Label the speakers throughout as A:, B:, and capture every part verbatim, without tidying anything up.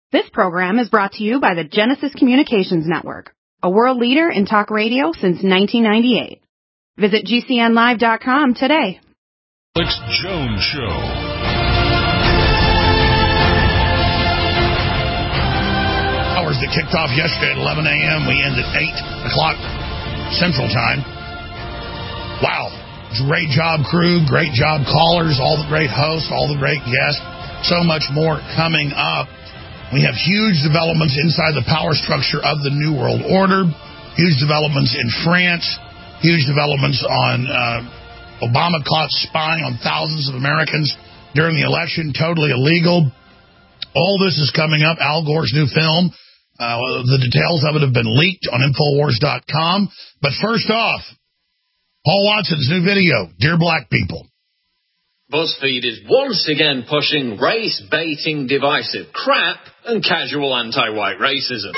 A: This program is brought to you by the Genesis Communications Network, a world leader in talk radio since nineteen ninety-eight. Visit G C N live dot com today.
B: Alex Jones Show.
C: Hours that kicked off yesterday at eleven a.m. We end at eight o'clock Central Time. Wow. Great job, crew. Great job, callers. All the great hosts. All the great guests. So much more coming up. We have huge developments inside the power structure of the New World Order. Huge developments in France. Huge developments on uh, Obama caught spying on thousands of Americans during the election. Totally illegal. All this is coming up. Al Gore's new film. Uh, the details of it have been leaked on Infowars dot com. But first off, Paul Watson's new video, Dear Black People.
D: BuzzFeed is once again pushing race-baiting divisive crap and casual anti-white racism.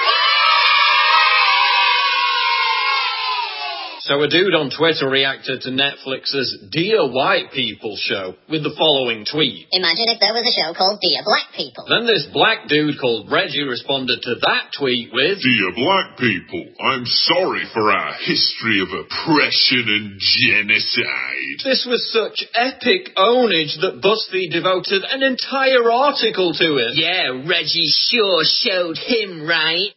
D: So a dude on Twitter reacted to Netflix's Dear White People show with the following tweet.
E: Imagine if there was a show called Dear Black People.
D: Then this black dude called Reggie responded to that tweet with,
F: Dear Black People, I'm sorry for our history of oppression and genocide.
D: This was such epic ownage that BuzzFeed devoted an entire article to it.
E: Yeah, Reggie sure showed him right.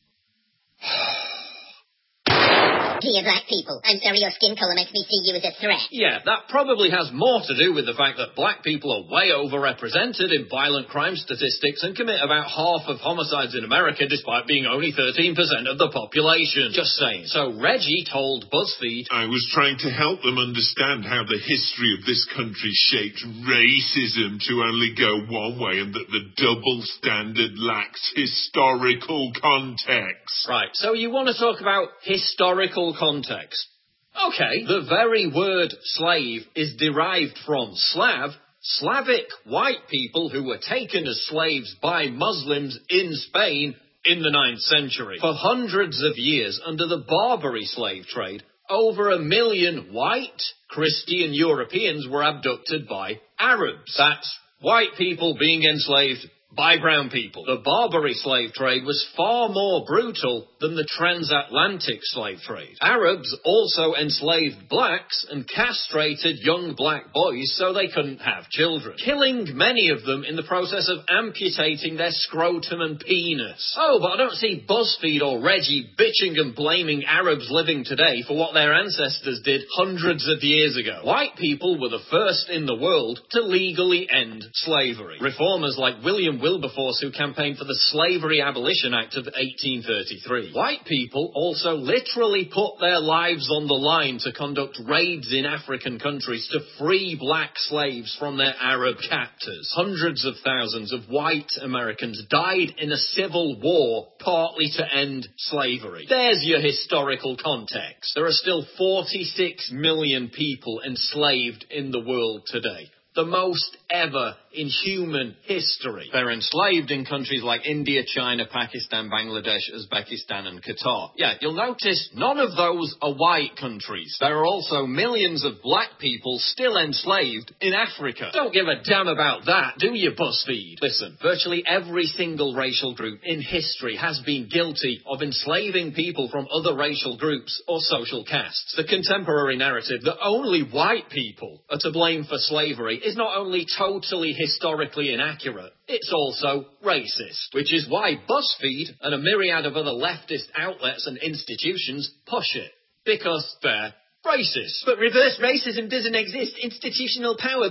E: Dear Black People, I'm sorry your skin color makes me see you as a threat.
D: Yeah, that probably has more to do with the fact that black people are way overrepresented in violent crime statistics and commit about half of homicides in America despite being only thirteen percent of the population. Just saying. So Reggie told BuzzFeed,
F: I was trying to help them understand how the history of this country shaped racism to only go one way and that the double standard lacks historical context.
D: Right, so you want to talk about historical context. Okay, the very word slave is derived from Slav, Slavic white people who were taken as slaves by Muslims in Spain in the ninth century. For hundreds of years, under the Barbary slave trade, over a million white Christian Europeans were abducted by Arabs. That's white people being enslaved by brown people. The Barbary slave trade was far more brutal than the transatlantic slave trade. Arabs also enslaved blacks and castrated young black boys so they couldn't have children, killing many of them in the process of amputating their scrotum and penis. Oh, but I don't see BuzzFeed or Reggie bitching and blaming Arabs living today for what their ancestors did hundreds of years ago. White people were the first in the world to legally end slavery. Reformers like William Wilberforce, who campaigned for the Slavery Abolition Act of eighteen thirty-three. White people also literally put their lives on the line to conduct raids in African countries to free black slaves from their Arab captors. Hundreds of thousands of white Americans died in a civil war partly to end slavery. There's your historical context. There are still forty-six million people enslaved in the world today. The most ever in human history. They're enslaved in countries like India, China, Pakistan, Bangladesh, Uzbekistan and Qatar. Yeah, you'll notice none of those are white countries. There are also millions of black people still enslaved in Africa. Don't give a damn about that, do you, BuzzFeed? Listen, virtually every single racial group in history has been guilty of enslaving people from other racial groups or social castes. The contemporary narrative that only white people are to blame for slavery is not only totally historically inaccurate, it's also racist, which is why BuzzFeed and a myriad of other leftist outlets and institutions push it, because they're racist. But reverse racism doesn't exist. Institutional power.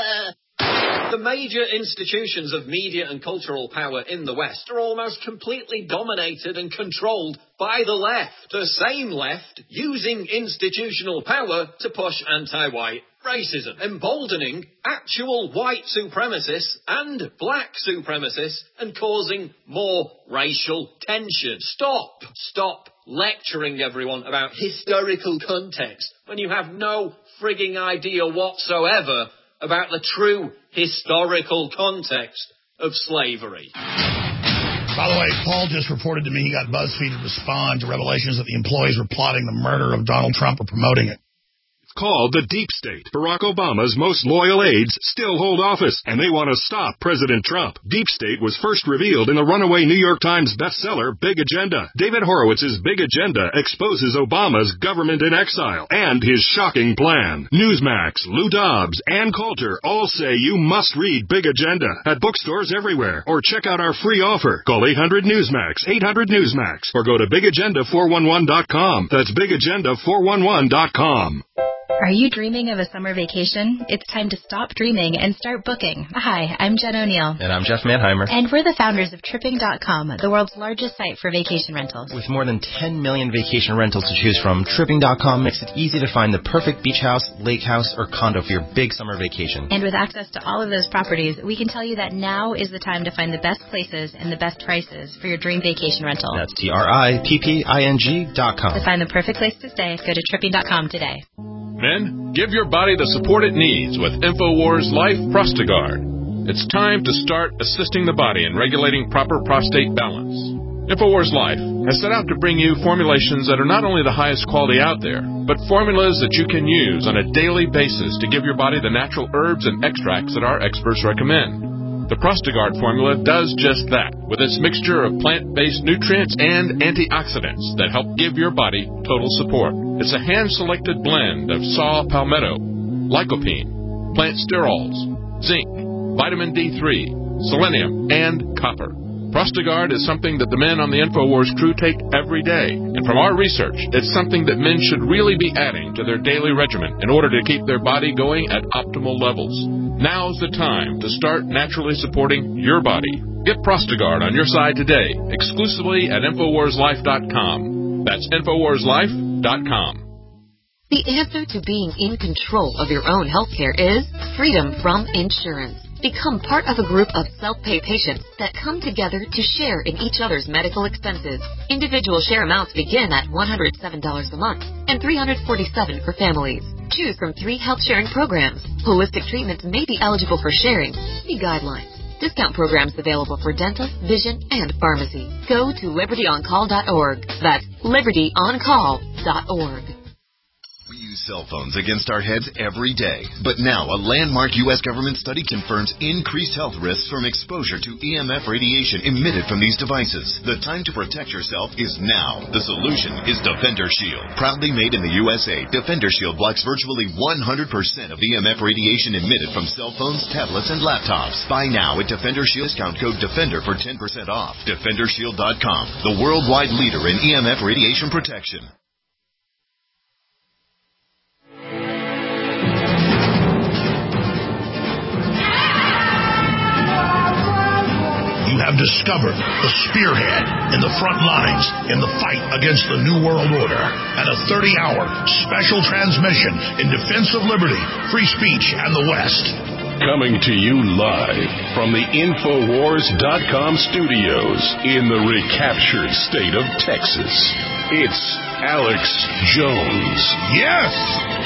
D: Blah. The major institutions of media and cultural power in the West are almost completely dominated and controlled by the left. The same left using institutional power to push anti-white racism, emboldening actual white supremacists and black supremacists and causing more racial tension. Stop! Stop lecturing everyone about historical context when you have no frigging idea whatsoever about the true historical context of slavery.
C: By the way, Paul just reported to me he got BuzzFeed to respond to revelations that the employees were plotting the murder of Donald Trump or promoting it.
G: called the Deep State. Barack Obama's most loyal aides still hold office, and they want to stop President Trump. Deep State was first revealed in the runaway New York Times bestseller, Big Agenda. David Horowitz's Big Agenda exposes Obama's government in exile and his shocking plan. Newsmax, Lou Dobbs, and Coulter all say you must read Big Agenda at bookstores everywhere, or check out our free offer. Call eight hundred Newsmax, eight hundred Newsmax, or go to big agenda four one one dot com. That's big agenda four one one dot com.
H: Are you dreaming of a summer vacation? It's time to stop dreaming and start booking. Hi, I'm Jen O'Neill.
I: And I'm Jeff Manheimer.
H: And we're the founders of Tripping dot com, the world's largest site for vacation rentals.
I: With more than ten million vacation rentals to choose from, Tripping dot com makes it easy to find the perfect beach house, lake house, or condo for your big summer vacation.
H: And with access to all of those properties, we can tell you that now is the time to find the best places and the best prices for your dream vacation rental.
I: That's T R I P P I N G dot com.
H: To find the perfect place to stay, go to Tripping dot com today.
B: Men, give your body the support it needs with InfoWars Life Prostagard. It's time to start assisting the body in regulating proper prostate balance. InfoWars Life has set out to bring you formulations that are not only the highest quality out there, but formulas that you can use on a daily basis to give your body the natural herbs and extracts that our experts recommend. The Prostagard formula does just that, with its mixture of plant-based nutrients and antioxidants that help give your body total support. It's a hand-selected blend of saw palmetto, lycopene, plant sterols, zinc, vitamin D three, selenium, and copper. Prostagard is something that the men on the InfoWars crew take every day. And from our research, it's something that men should really be adding to their daily regimen in order to keep their body going at optimal levels. Now's the time to start naturally supporting your body. Get Prostagard on your side today, exclusively at InfoWars Life dot com. That's InfoWars Life dot com.
J: The answer to being in control of your own healthcare is freedom from insurance. Become part of a group of self-pay patients that come together to share in each other's medical expenses. Individual share amounts begin at one hundred seven dollars a month and three hundred forty-seven dollars for families. Choose from three health sharing programs. Holistic treatments may be eligible for sharing. See guidelines. Discount programs available for dental, vision, and pharmacy. Go to liberty on call dot org. That's liberty on call dot org.
K: We use cell phones against our heads every day. But now, a landmark U S government study confirms increased health risks from exposure to E M F radiation emitted from these devices. The time to protect yourself is now. The solution is Defender Shield. Proudly made in the U S A, Defender Shield blocks virtually one hundred percent of E M F radiation emitted from cell phones, tablets, and laptops. Buy now at Defender Shield. Discount code DEFENDER for ten percent off. Defender Shield dot com, the worldwide leader in E M F radiation protection.
C: You have discovered the spearhead in the front lines in the fight against the New World Order, and a thirty-hour special transmission in defense of liberty, free speech, and the West.
B: Coming to you live from the InfoWars dot com studios in the recaptured state of Texas, it's Alex Jones.
C: Yes!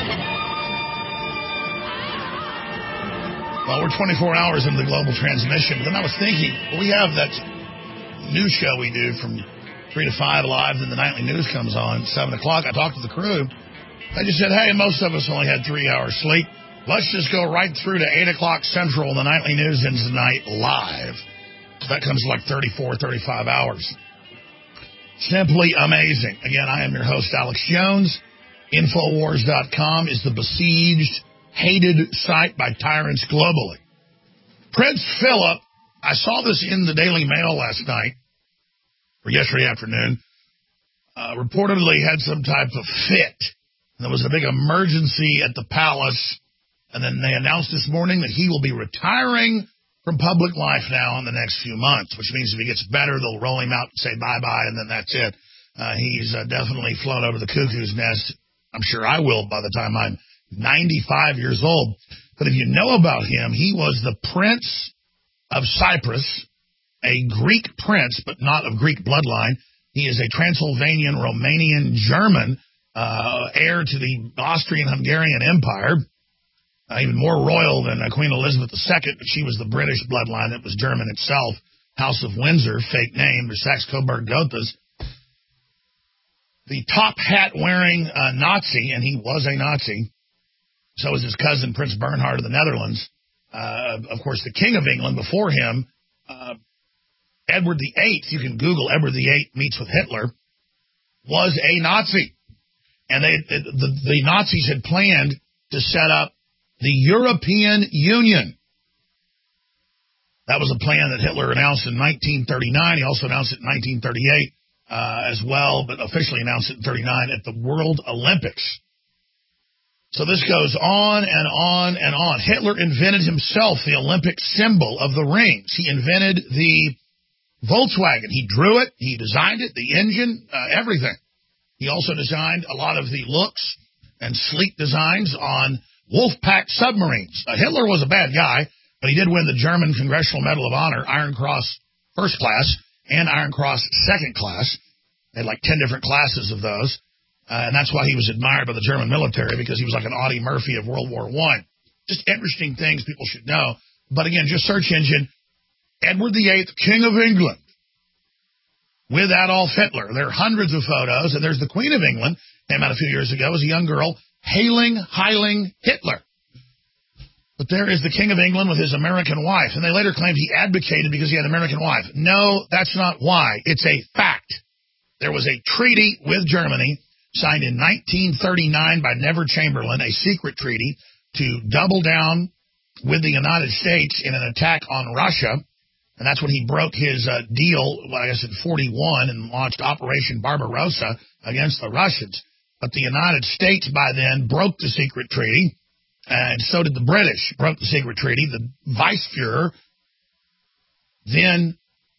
C: Well, we're twenty-four hours into the global transmission. Then I was thinking, well, we have that news show we do from three to five live, then the nightly news comes on, seven o'clock. I talked to the crew. They just said, hey, most of us only had three hours sleep. Let's just go right through to eight o'clock Central. The nightly news ends tonight live. So that comes to like thirty-four, thirty-five hours. Simply amazing. Again, I am your host, Alex Jones. InfoWars dot com is the besieged, hated site by tyrants globally. Prince Philip, I saw this in the Daily Mail last night, or yesterday afternoon, uh, reportedly had some type of fit. And there was a big emergency at the palace, and then they announced this morning that he will be retiring from public life now in the next few months, which means if he gets better, they'll roll him out and say bye-bye, and then that's it. Uh, he's uh, definitely flown over the cuckoo's nest. I'm sure I will by the time I'm ninety-five years old. But if you know about him, he was the Prince of Cyprus, a Greek prince, but not of Greek bloodline. He is a Transylvanian, Romanian, German uh, heir to the Austrian-Hungarian Empire, uh, even more royal than uh, Queen Elizabeth the Second, but she was the British bloodline that was German itself. House of Windsor, fake name, the Saxe-Coburg-Gothas. The top hat-wearing uh, Nazi, and he was a Nazi, So was his cousin, Prince Bernhard of the Netherlands. Uh, of course, the King of England before him, uh, Edward the Eighth, you can Google Edward the Eighth meets with Hitler, was a Nazi. And they, the, the Nazis had planned to set up the European Union. That was a plan that Hitler announced in nineteen thirty-nine. He also announced it in nineteen thirty-eight uh, as well, but officially announced it in thirty-nine at the World Olympics. So this goes on and on and on. Hitler invented himself the Olympic symbol of the rings. He invented the Volkswagen. He drew it. He designed it, the engine, uh, everything. He also designed a lot of the looks and sleek designs on Wolfpack submarines. Uh, Hitler was a bad guy, but he did win the German Congressional Medal of Honor, Iron Cross First Class and Iron Cross Second Class. They had like ten different classes of those. Uh, and that's why he was admired by the German military, because he was like an Audie Murphy of World War One. Just interesting things people should know. But again, just search engine, Edward the Eighth, King of England, with Adolf Hitler. There are hundreds of photos, and there's the Queen of England, came out a few years ago as a young girl, hailing, heiling Hitler. But there is the King of England with his American wife, and they later claimed he advocated because he had an American wife. No, that's not why. It's a fact. There was a treaty with Germany signed in nineteen thirty-nine by Neville Chamberlain, a secret treaty to double down with the United States in an attack on Russia. And that's when he broke his uh, deal, well, I guess in forty-one, and launched Operation Barbarossa against the Russians. But the United States by then broke the secret treaty, and so did the British, broke the secret treaty. The Vice-Fuhrer, then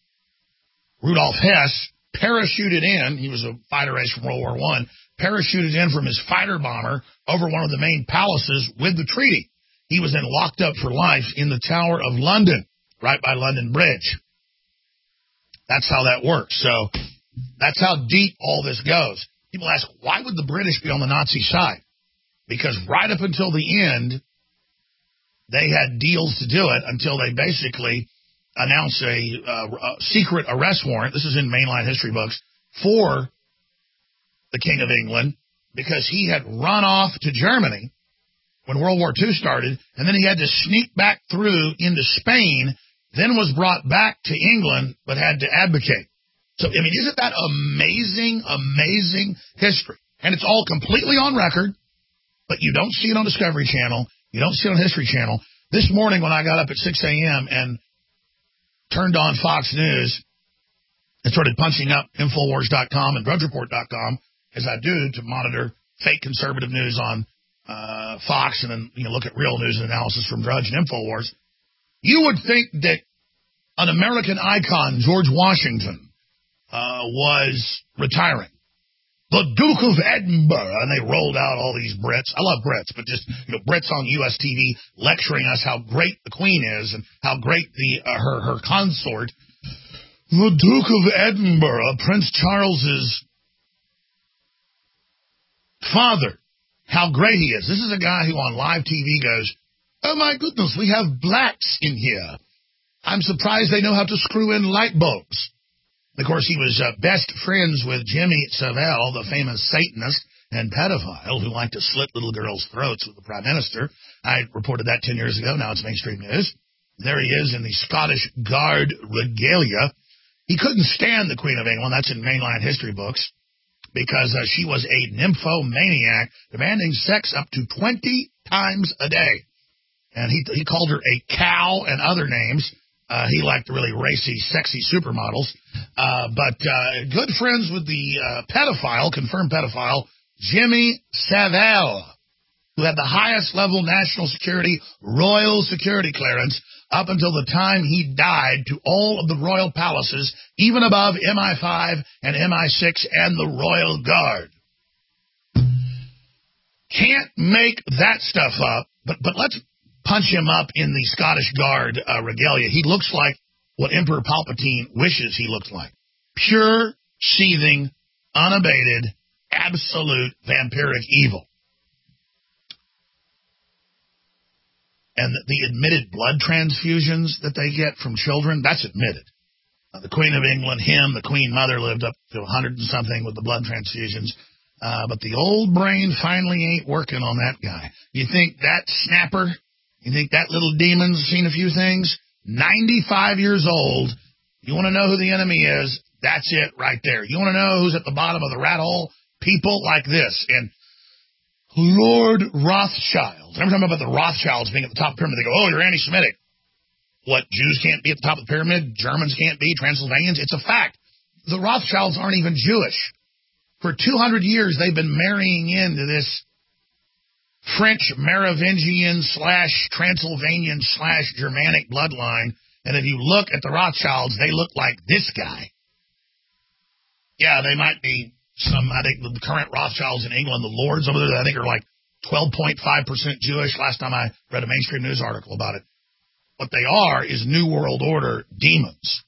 C: Rudolf Hess, parachuted in. He was a fighter ace from World War One, parachuted in from his fighter bomber over one of the main palaces with the treaty. He was then locked up for life in the Tower of London, right by London Bridge. That's how that works. So that's how deep all this goes. People ask, why would the British be on the Nazi side? Because right up until the end, they had deals to do it until they basically announced a, uh, a secret arrest warrant. This is in mainline history books for the King of England, because he had run off to Germany when World War Two started, and then he had to sneak back through into Spain, then was brought back to England, but had to abdicate. So, I mean, isn't that amazing, amazing history? And it's all completely on record, but you don't see it on Discovery Channel. You don't see it on History Channel. This morning when I got up at six a.m. and turned on Fox News and started punching up Infowars dot com and Drudge Report dot com, as I do to monitor fake conservative news on uh, Fox, and then you know, look at real news and analysis from Drudge and Infowars, you would think that an American icon, George Washington, uh, was retiring. The Duke of Edinburgh, and they rolled out all these Brits. I love Brits, but just you know, Brits on U S T V lecturing us how great the Queen is and how great the uh, her her consort, the Duke of Edinburgh, Prince Charles's father, how great he is. This is a guy who on live T V goes, "Oh my goodness, we have blacks in here. I'm surprised they know how to screw in light bulbs." Of course, he was uh, best friends with Jimmy Savile, the famous Satanist and pedophile who liked to slit little girls' throats with the Prime Minister. I reported that ten years ago. Now it's mainstream news. There he is in the Scottish Guard regalia. He couldn't stand the Queen of England. That's in mainline history books, because uh, she was a nymphomaniac, demanding sex up to twenty times a day. And he he called her a cow and other names. Uh, he liked really racy, sexy supermodels. Uh, but uh, good friends with the uh, pedophile, confirmed pedophile, Jimmy Savile, who had the highest level national security, royal security clearance up until the time he died to all of the royal palaces, even above M I five and M I six and the Royal Guard. Can't make that stuff up, but, but let's punch him up in the Scottish Guard uh, regalia. He looks like what Emperor Palpatine wishes he looked like. Pure, seething, unabated, absolute vampiric evil. And the, the admitted blood transfusions that they get from children, that's admitted. Uh, the Queen of England, him, the Queen Mother lived up to a hundred and something with the blood transfusions. Uh, but the old brain finally ain't working on that guy. You think that snapper, you think that little demon's seen a few things? ninety-five years old. You want to know who the enemy is? That's it right there. You want to know who's at the bottom of the rat hole? People like this. And Lord Rothschild. Every time about the Rothschilds being at the top of the pyramid, they go, oh, you're anti-Semitic. What, Jews can't be at the top of the pyramid? Germans can't be? Transylvanians? It's a fact. The Rothschilds aren't even Jewish. For two hundred years, they've been marrying into this French Merovingian slash Transylvanian slash Germanic bloodline. And if you look at the Rothschilds, they look like this guy. Yeah, they might be some, I think the current Rothschilds in England, the lords over there, I think are like twelve point five percent Jewish. Last time I read a mainstream news article about it. What they are is New World Order demons.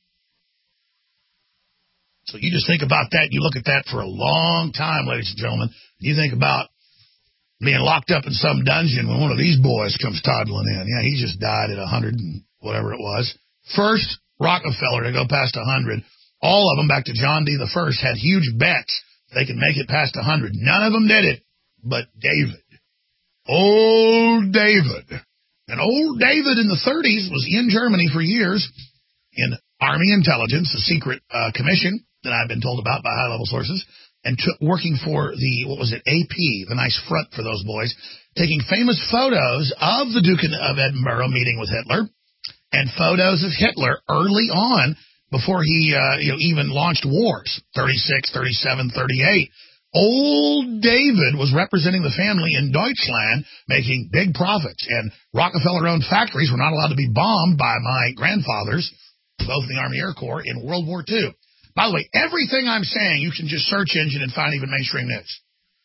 C: So you just think about that. You look at that for a long time, ladies and gentlemen. You think about being locked up in some dungeon when one of these boys comes toddling in. Yeah, he just died at one hundred and whatever it was. First Rockefeller to go past one hundred. All of them, back to John D. the First, had huge bets they could make it past one hundred. None of them did it, but David. Old David. And old David in the thirties was in Germany for years in Army Intelligence, a secret uh, commission that I've been told about by high-level sources, and took, working for the, what was it, A P, the nice front for those boys, taking famous photos of the Duke of Edinburgh meeting with Hitler, and photos of Hitler early on before he uh, you know, even launched wars, thirty-six, thirty-seven, thirty-eight. Old David was representing the family in Deutschland, making big profits, and Rockefeller-owned factories were not allowed to be bombed by my grandfathers, both in the Army Air Corps, in World War Two. By the way, everything I'm saying, you can just search engine and find even mainstream news.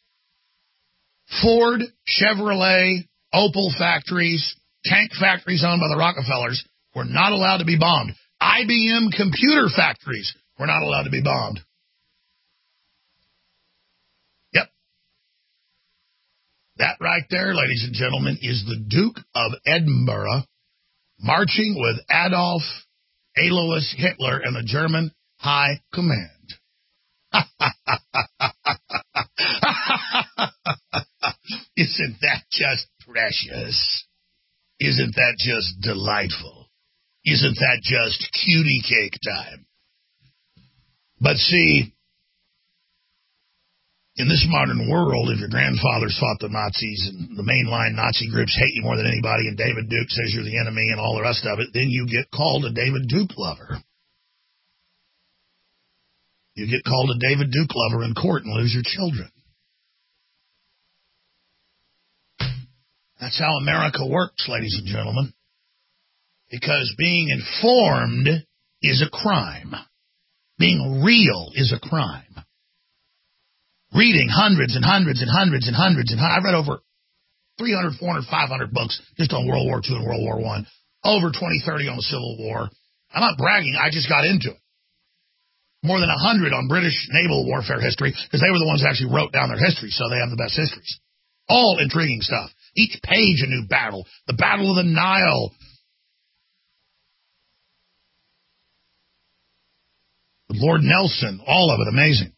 C: Ford, Chevrolet, Opel factories, tank factories owned by the Rockefellers were not allowed to be bombed. I B M computer factories were not allowed to be bombed. Yep. That right there, ladies and gentlemen, is the Duke of Edinburgh marching with Adolf Alois Hitler and the German High Command. Isn't that just precious? Isn't that just delightful? Isn't that just cutie cake time? But see, in this modern world, if your grandfathers fought the Nazis and the mainline Nazi groups hate you more than anybody and David Duke says you're the enemy and all the rest of it, then you get called a David Duke lover. You get called a David Duke lover in court and lose your children. That's how America works, ladies and gentlemen. Because being informed is a crime. Being real is a crime. Reading hundreds and hundreds and hundreds and hundreds and I read over three hundred, four hundred, five hundred books just on World War Two and World War One. Over twenty, thirty on the Civil War. I'm not bragging. I just got into it. More than one hundred on British naval warfare history because they were the ones that actually wrote down their history, so they have the best histories. All intriguing stuff. Each page a new battle. The Battle of the Nile. Lord Nelson. All of it amazing.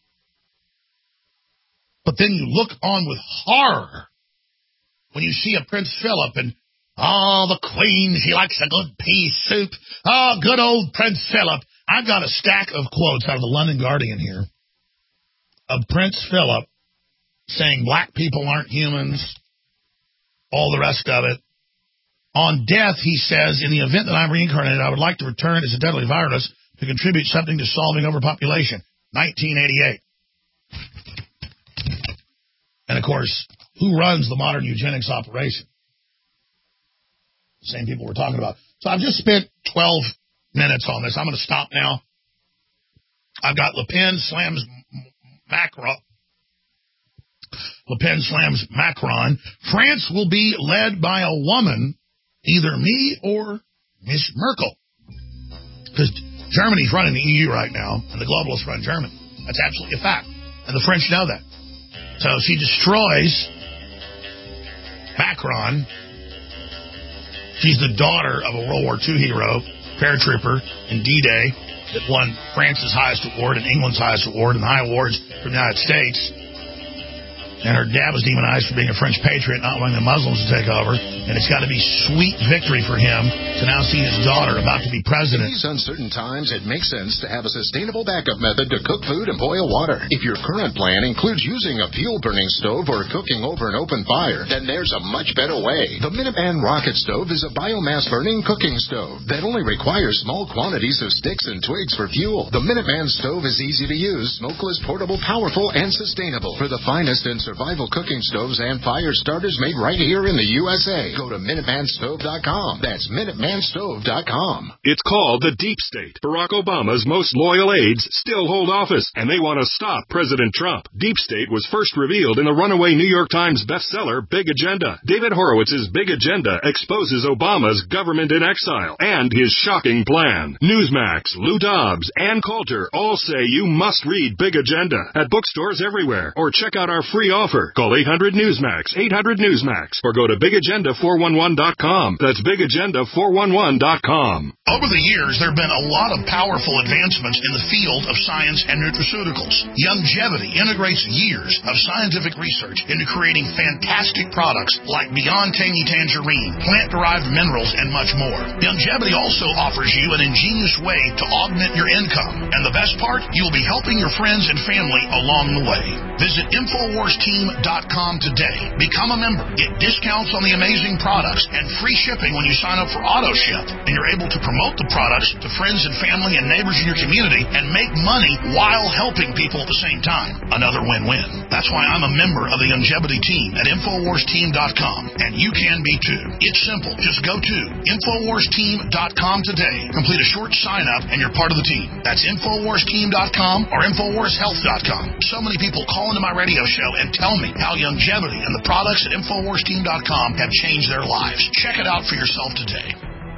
C: But then you look on with horror when you see a Prince Philip and, oh, the Queen, she likes a good pea soup. Oh, good old Prince Philip. I've got a stack of quotes out of the London Guardian here of Prince Philip saying black people aren't humans, all the rest of it. On death, he says, in the event that I'm reincarnated, I would like to return as a deadly virus to contribute something to solving overpopulation. nineteen eighty-eight. And, of course, who runs the modern eugenics operation? The same people we're talking about. So I've just spent twelve minutes on this. I'm going to stop now. I've got Le Pen slams Macron. Le Pen slams Macron. France will be led by a woman, either me or Miss Merkel. Because Germany's running the E U right now, and the globalists run Germany. That's absolutely a fact. And the French know that. So she destroys Macron. She's the daughter of a World War Two hero, paratrooper in D-Day, that won France's highest award and England's highest award and the high awards from the United States. and her dad was demonized for being a French patriot, not wanting the Muslims to take over. And it's got to be sweet victory for him to now see his daughter about to be president.
L: In these uncertain times, it makes sense to have a sustainable backup method to cook food and boil water. If your current plan includes using a fuel-burning stove or cooking over an open fire, then there's a much better way. The Minuteman Rocket Stove is a biomass-burning cooking stove that only requires small quantities of sticks and twigs for fuel. The Minuteman Stove is easy to use, smokeless, portable, powerful, and sustainable. For the finest in survival cooking stoves and fire starters made right here in the U S A, go to Minuteman Stove dot com. That's Minuteman Stove dot com.
G: It's called the Deep State. Barack Obama's most loyal aides still hold office, and they want to stop President Trump. Deep State was first revealed in the runaway New York Times bestseller, Big Agenda. David Horowitz's Big Agenda exposes Obama's government in exile and his shocking plan. Newsmax, Lou Dobbs, and Coulter all say you must read Big Agenda at bookstores everywhere, or check out our free offer. Call eight hundred Newsmax, eight hundred Newsmax, or go to big agenda four one one dot com. That's big agenda four one one dot com.
C: Over the years, there have been a lot of powerful advancements in the field of science and nutraceuticals. Youngevity integrates years of scientific research into creating fantastic products like Beyond Tangy Tangerine, plant-derived minerals, and much more. Youngevity also offers you an ingenious way to augment your income. And the best part, you'll be helping your friends and family along the way. Visit Infowars Team dot com today. Become a member. Get discounts on the amazing products and free shipping when you sign up for AutoShip. And you're able to promote the products to friends and family and neighbors in your community and make money while helping people at the same time. Another win-win. That's why I'm a member of the Youngevity team at Infowars Team dot com. And you can be too. It's simple. Just go to Infowars Team dot com today. Complete a short sign-up and you're part of the team. That's Infowars Team dot com or Infowars Health dot com. So many people call into my radio show and tell me how Youngevity and the products at Infowars Team dot com have changed their lives. Check it out for yourself today.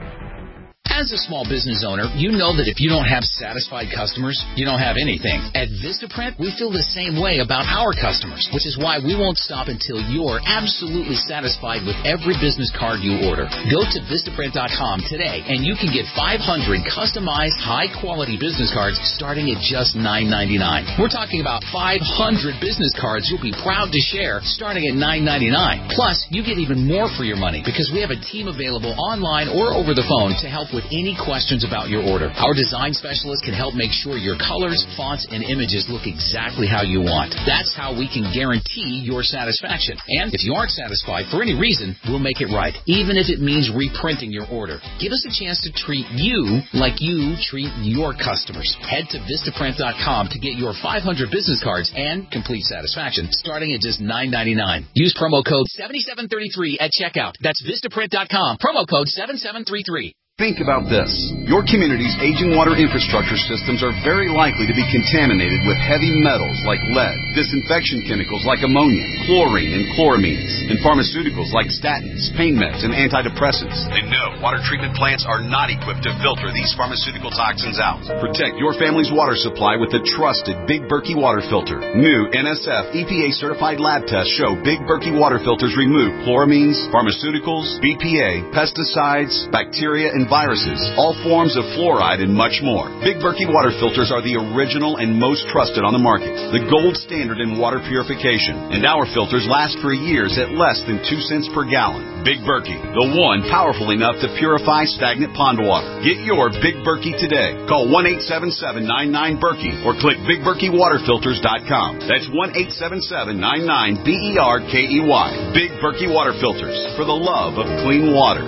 M: As a small business owner, you know that if you don't have satisfied customers, you don't have anything. At Vistaprint, we feel the same way about our customers, which is why we won't stop until you're absolutely satisfied with every business card you order. Go to Vistaprint dot com today, and you can get five hundred customized, high-quality business cards starting at just nine ninety-nine. We're talking about five hundred business cards you'll be proud to share starting at nine ninety-nine. Plus, you get even more for your money because we have a team available online or over the phone to help with any questions about your order. Our design specialist can help make sure your colors, fonts, and images look exactly how you want. That's how we can guarantee your satisfaction. And if you aren't satisfied for any reason, we'll make it right, even if it means reprinting your order. Give us a chance to treat you like you treat your customers. Head to Vistaprint dot com to get your five hundred business cards and complete satisfaction starting at just nine ninety-nine. Use promo code seven seven three three at checkout. That's Vistaprint dot com. Promo code seven seven three three.
N: Think about this. Your community's aging water infrastructure systems are very likely to be contaminated with heavy metals like lead, disinfection chemicals like ammonia, chlorine and chloramines, and pharmaceuticals like statins, pain meds, and antidepressants. And no, water treatment plants are not equipped to filter these pharmaceutical toxins out. Protect your family's water supply with the trusted Big Berkey water filter. New N S F E P A certified lab tests show Big Berkey water filters remove chloramines, pharmaceuticals, B P A, pesticides, bacteria, and viruses, all forms of fluoride, and much more. Big Berkey water filters are the original and most trusted on the market, the gold standard in water purification, and our filters last for years at less than two cents per gallon. Big Berkey, the one powerful enough to purify stagnant pond water. Get your Big Berkey today. Call one eight seven seven nine nine Berkey or click big berkey water filters dot com. That's one eight seven seven nine nine B E R K E Y. Big Berkey water filters, for the love of clean water.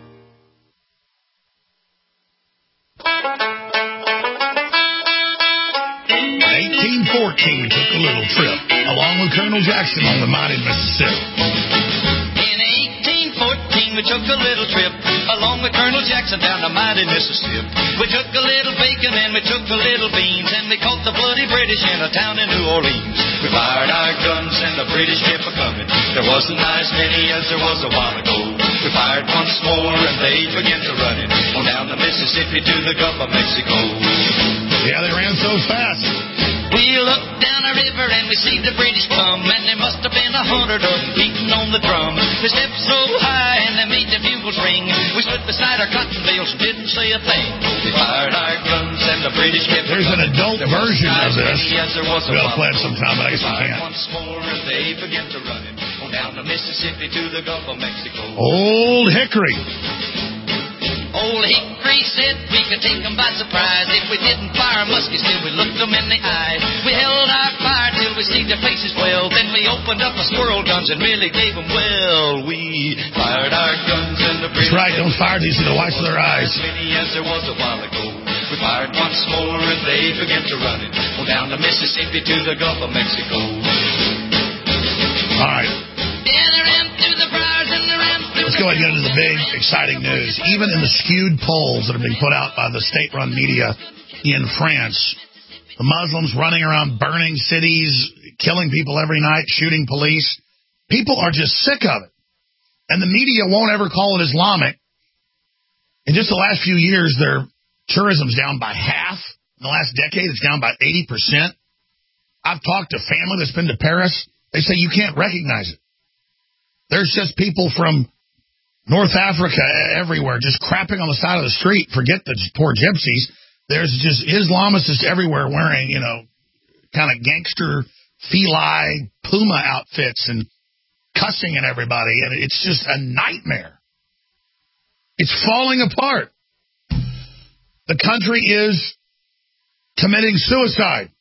C: eighteen fourteen took a little trip along with Colonel Jackson on the mighty Mississippi.
O: In eighteen fourteen we took a little trip along with Colonel Jackson down the mighty Mississippi. We took a little bacon and we took a little beans and we caught the bloody British in a town in New Orleans. We fired our guns and the British kept a-coming. There wasn't as many as there was a while ago. We fired once more and they began to run it on down the Mississippi to the Gulf of Mexico.
C: Yeah, they ran so fast.
O: Wheel up down a river and we see the British come, and there must have been a hundred of them beating on the drum. They stepped so high and they made the bugles ring. We stood beside our cotton bales and didn't say a thing. We fired our guns and the British kept.
C: There's an adult version of this.
O: Yes, there was a
C: we'll play it sometime, but I guess we can't.
O: Once more they began to run it down the Mississippi to the Gulf of Mexico.
C: Old Hickory.
O: Old Hickory said we could take them by surprise if we didn't fire muskets till we looked them in the eyes. We held our fire till we see their faces well. Then we opened up our squirrel guns and really gave them well. We fired our guns and the British.
C: That's right, don't fire these in the whites of their eyes.
O: As many as there was a while ago. We fired once more and they began to run it down the Mississippi to the Gulf of Mexico.
C: All right. Let's go ahead and get into the big, exciting news. Even in the skewed polls that are being put out by the state-run media in France, the Muslims running around burning cities, killing people every night, shooting police, people are just sick of it. And the media won't ever call it Islamic. In just the last few years, their tourism's down by half. In the last decade, it's down by eighty percent. I've talked to family that's been to Paris. They say you can't recognize it. There's just people from North Africa everywhere, just crapping on the side of the street. Forget the poor gypsies. There's just Islamists everywhere wearing, you know, kind of gangster, feli, Puma outfits and cussing at everybody. And it's just a nightmare. It's falling apart. The country is committing suicide.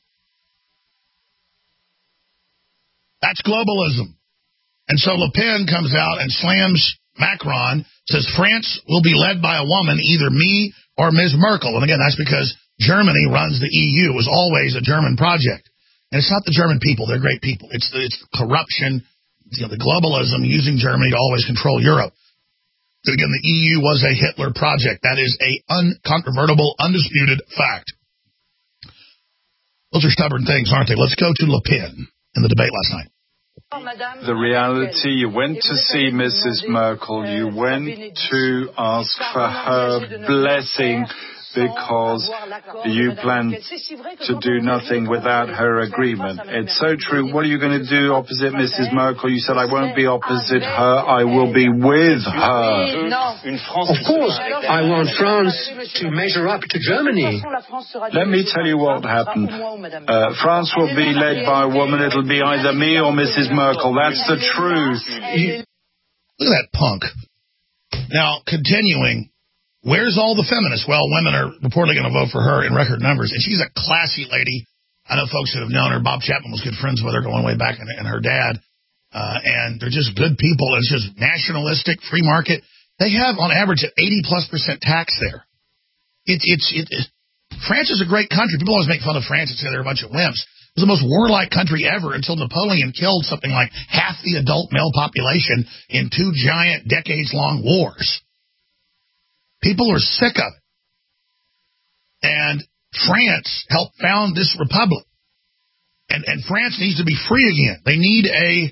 C: That's globalism. And so Le Pen comes out and slams Macron, says France will be led by a woman, either me or Miz Merkel. And again, that's because Germany runs the E U. It was always a German project. And it's not the German people. They're great people. It's the, it's the corruption, you know, the globalism using Germany to always control Europe. So again, the E U was a Hitler project. That is a uncontrovertible, undisputed fact. Those are stubborn things, aren't they? Let's go to Le Pen in the debate last night.
P: The reality, you went to see Missus Merkel, you went to ask for her blessing because you plan to do nothing without her agreement. It's so true. What are you going to do opposite Missus Merkel? You said, I won't be opposite her, I will be with her.
Q: Of course, I want France to measure up to Germany.
P: Let me tell you what happened. Uh, France will be led by a woman. It'll be either me or Missus Merkel. That's the truth.
C: Look at that punk. Now, continuing. Where's all the feminists? Well, women are reportedly going to vote for her in record numbers, and she's a classy lady. I know folks that have known her. Bob Chapman was good friends with her going way back, and, and her dad. Uh, and they're just good people. It's just nationalistic, free market. They have, on average, an eighty plus percent tax there. It, it's it, it, France is a great country. People always make fun of France and say they're a bunch of wimps. It was the most warlike country ever until Napoleon killed something like half the adult male population in two giant, decades-long wars. People are sick of it. And France helped found this republic. And, and France needs to be free again. They need a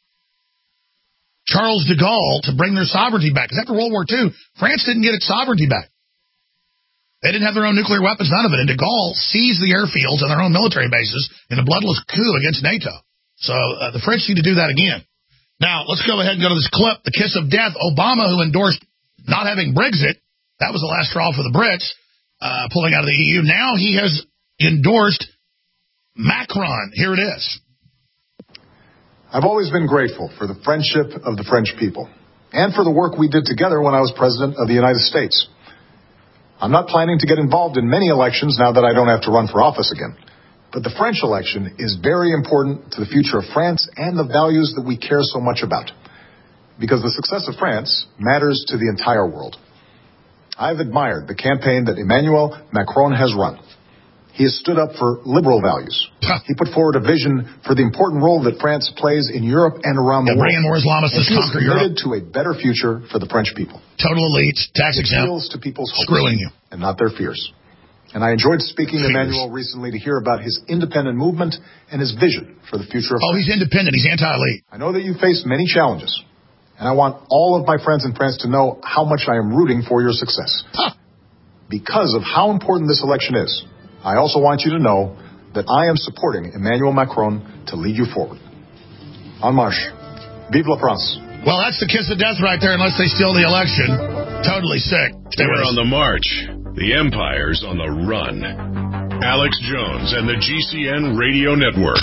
C: Charles de Gaulle to bring their sovereignty back. Because after World War Two, France didn't get its sovereignty back. They didn't have their own nuclear weapons, none of it. And de Gaulle seized the airfields and their own military bases in a bloodless coup against NATO. So uh, the French need to do that again. Now, let's go ahead and go to this clip, the kiss of death. Obama, who endorsed not having Brexit, that was the last straw for the Brits, uh, pulling out of the E U. Now he has endorsed Macron. Here it is.
R: I've always been grateful for the friendship of the French people and for the work we did together when I was President of the United States. I'm not planning to get involved in many elections now that I don't have to run for office again. But the French election is very important to the future of France and the values that we care so much about. Because the success of France matters to the entire world. I've admired the campaign that Emmanuel Macron has run. He has stood up for liberal values. He put forward a vision for the important role that France plays in Europe and around the
C: yeah,
R: world.
C: Bring in more Islamists to conquer Europe.
R: Committed to a better future for the French people.
C: Total elites, tax exempt,
R: appeals to people's hopes
C: screwing you,
R: and not their fears. And I enjoyed speaking
C: fears.
R: to Emmanuel recently to hear about his independent movement and his vision for the future of
C: Oh,
R: France.
C: he's independent. He's anti-elite.
R: I know that you face many challenges, and I want all of my friends in France to know how much I am rooting for your success. Huh. Because of how important this election is, I also want you to know that I am supporting Emmanuel Macron to lead you forward. En marche. Vive la France.
C: Well, that's the kiss of death right there, unless they steal the election. Totally sick. Stay
G: We're
C: with us.
G: on the march. The empire's on the run. Alex Jones and the G C N Radio Network.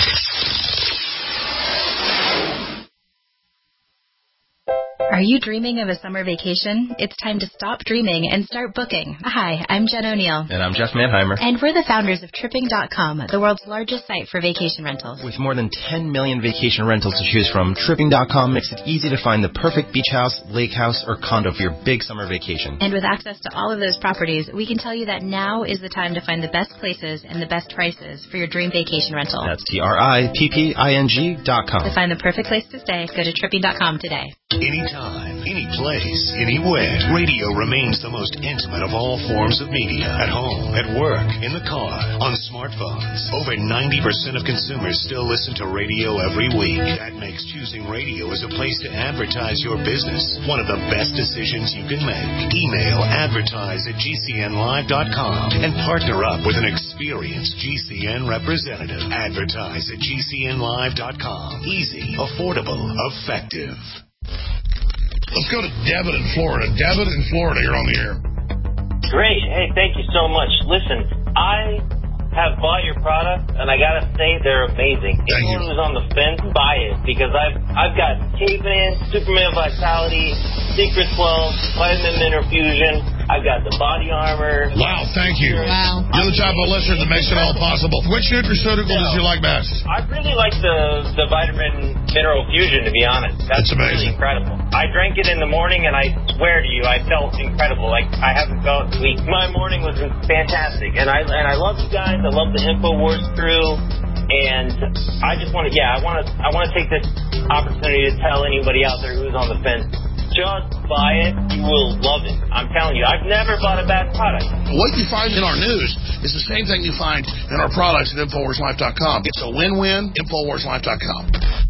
H: Are you dreaming of a summer vacation? It's time to stop dreaming and start booking. Hi, I'm Jen O'Neill.
I: And I'm Jeff Manheimer.
H: And we're the founders of Tripping dot com, the world's largest site for vacation rentals.
I: With more than ten million vacation rentals to choose from, Tripping dot com makes it easy to find the perfect beach house, lake house, or condo for your big summer vacation.
H: And with access to all of those properties, we can tell you that now is the time to find the best places and the best prices for your dream vacation rental.
I: That's T R I P P I N G dot com.
H: To find the perfect place to stay, go to Tripping dot com today.
S: Anytime, any place, anywhere, radio remains the most intimate of all forms of media. At home, at work, in the car, on smartphones. Over ninety percent of consumers still listen to radio every week. That makes choosing radio as a place to advertise your business one of the best decisions you can make. Email advertise at G C N live dot com and partner up with an experienced G C N representative. Advertise at G C N live dot com. Easy, affordable, effective.
C: Let's go to Devin in Florida. Devin in Florida, you're on the air.
T: Great. Hey, thank you so much. Listen, I have bought your product, and I gotta say they're amazing.
C: Thank
T: Anyone
C: you.
T: who's on the fence, buy it, because I've I've got Caveman, Superman Vitality, Secret twelve, Vitamin Mineral Fusion. I've got the body armor.
C: Wow, thank you.
T: Wow.
C: You're the type of listener that makes it all possible. Which nutraceutical
T: So,
C: does you like best?
T: I really like the the Vitamin Mineral Fusion, to be honest. That's,
C: That's amazing.
T: really incredible. I drank it in the morning, and I swear to you, I felt incredible. Like I haven't felt in weeks. My morning was fantastic, and I and I love you guys. I love the InfoWars crew, and I just want to, yeah, I want to I want to take this opportunity to tell anybody out there who's on the fence. Just buy it. You will love it. I'm telling you, I've never bought a bad product.
C: What you find in our news is the same thing you find in our products at InfoWars Life dot com. It's a win-win, InfoWars Life dot com.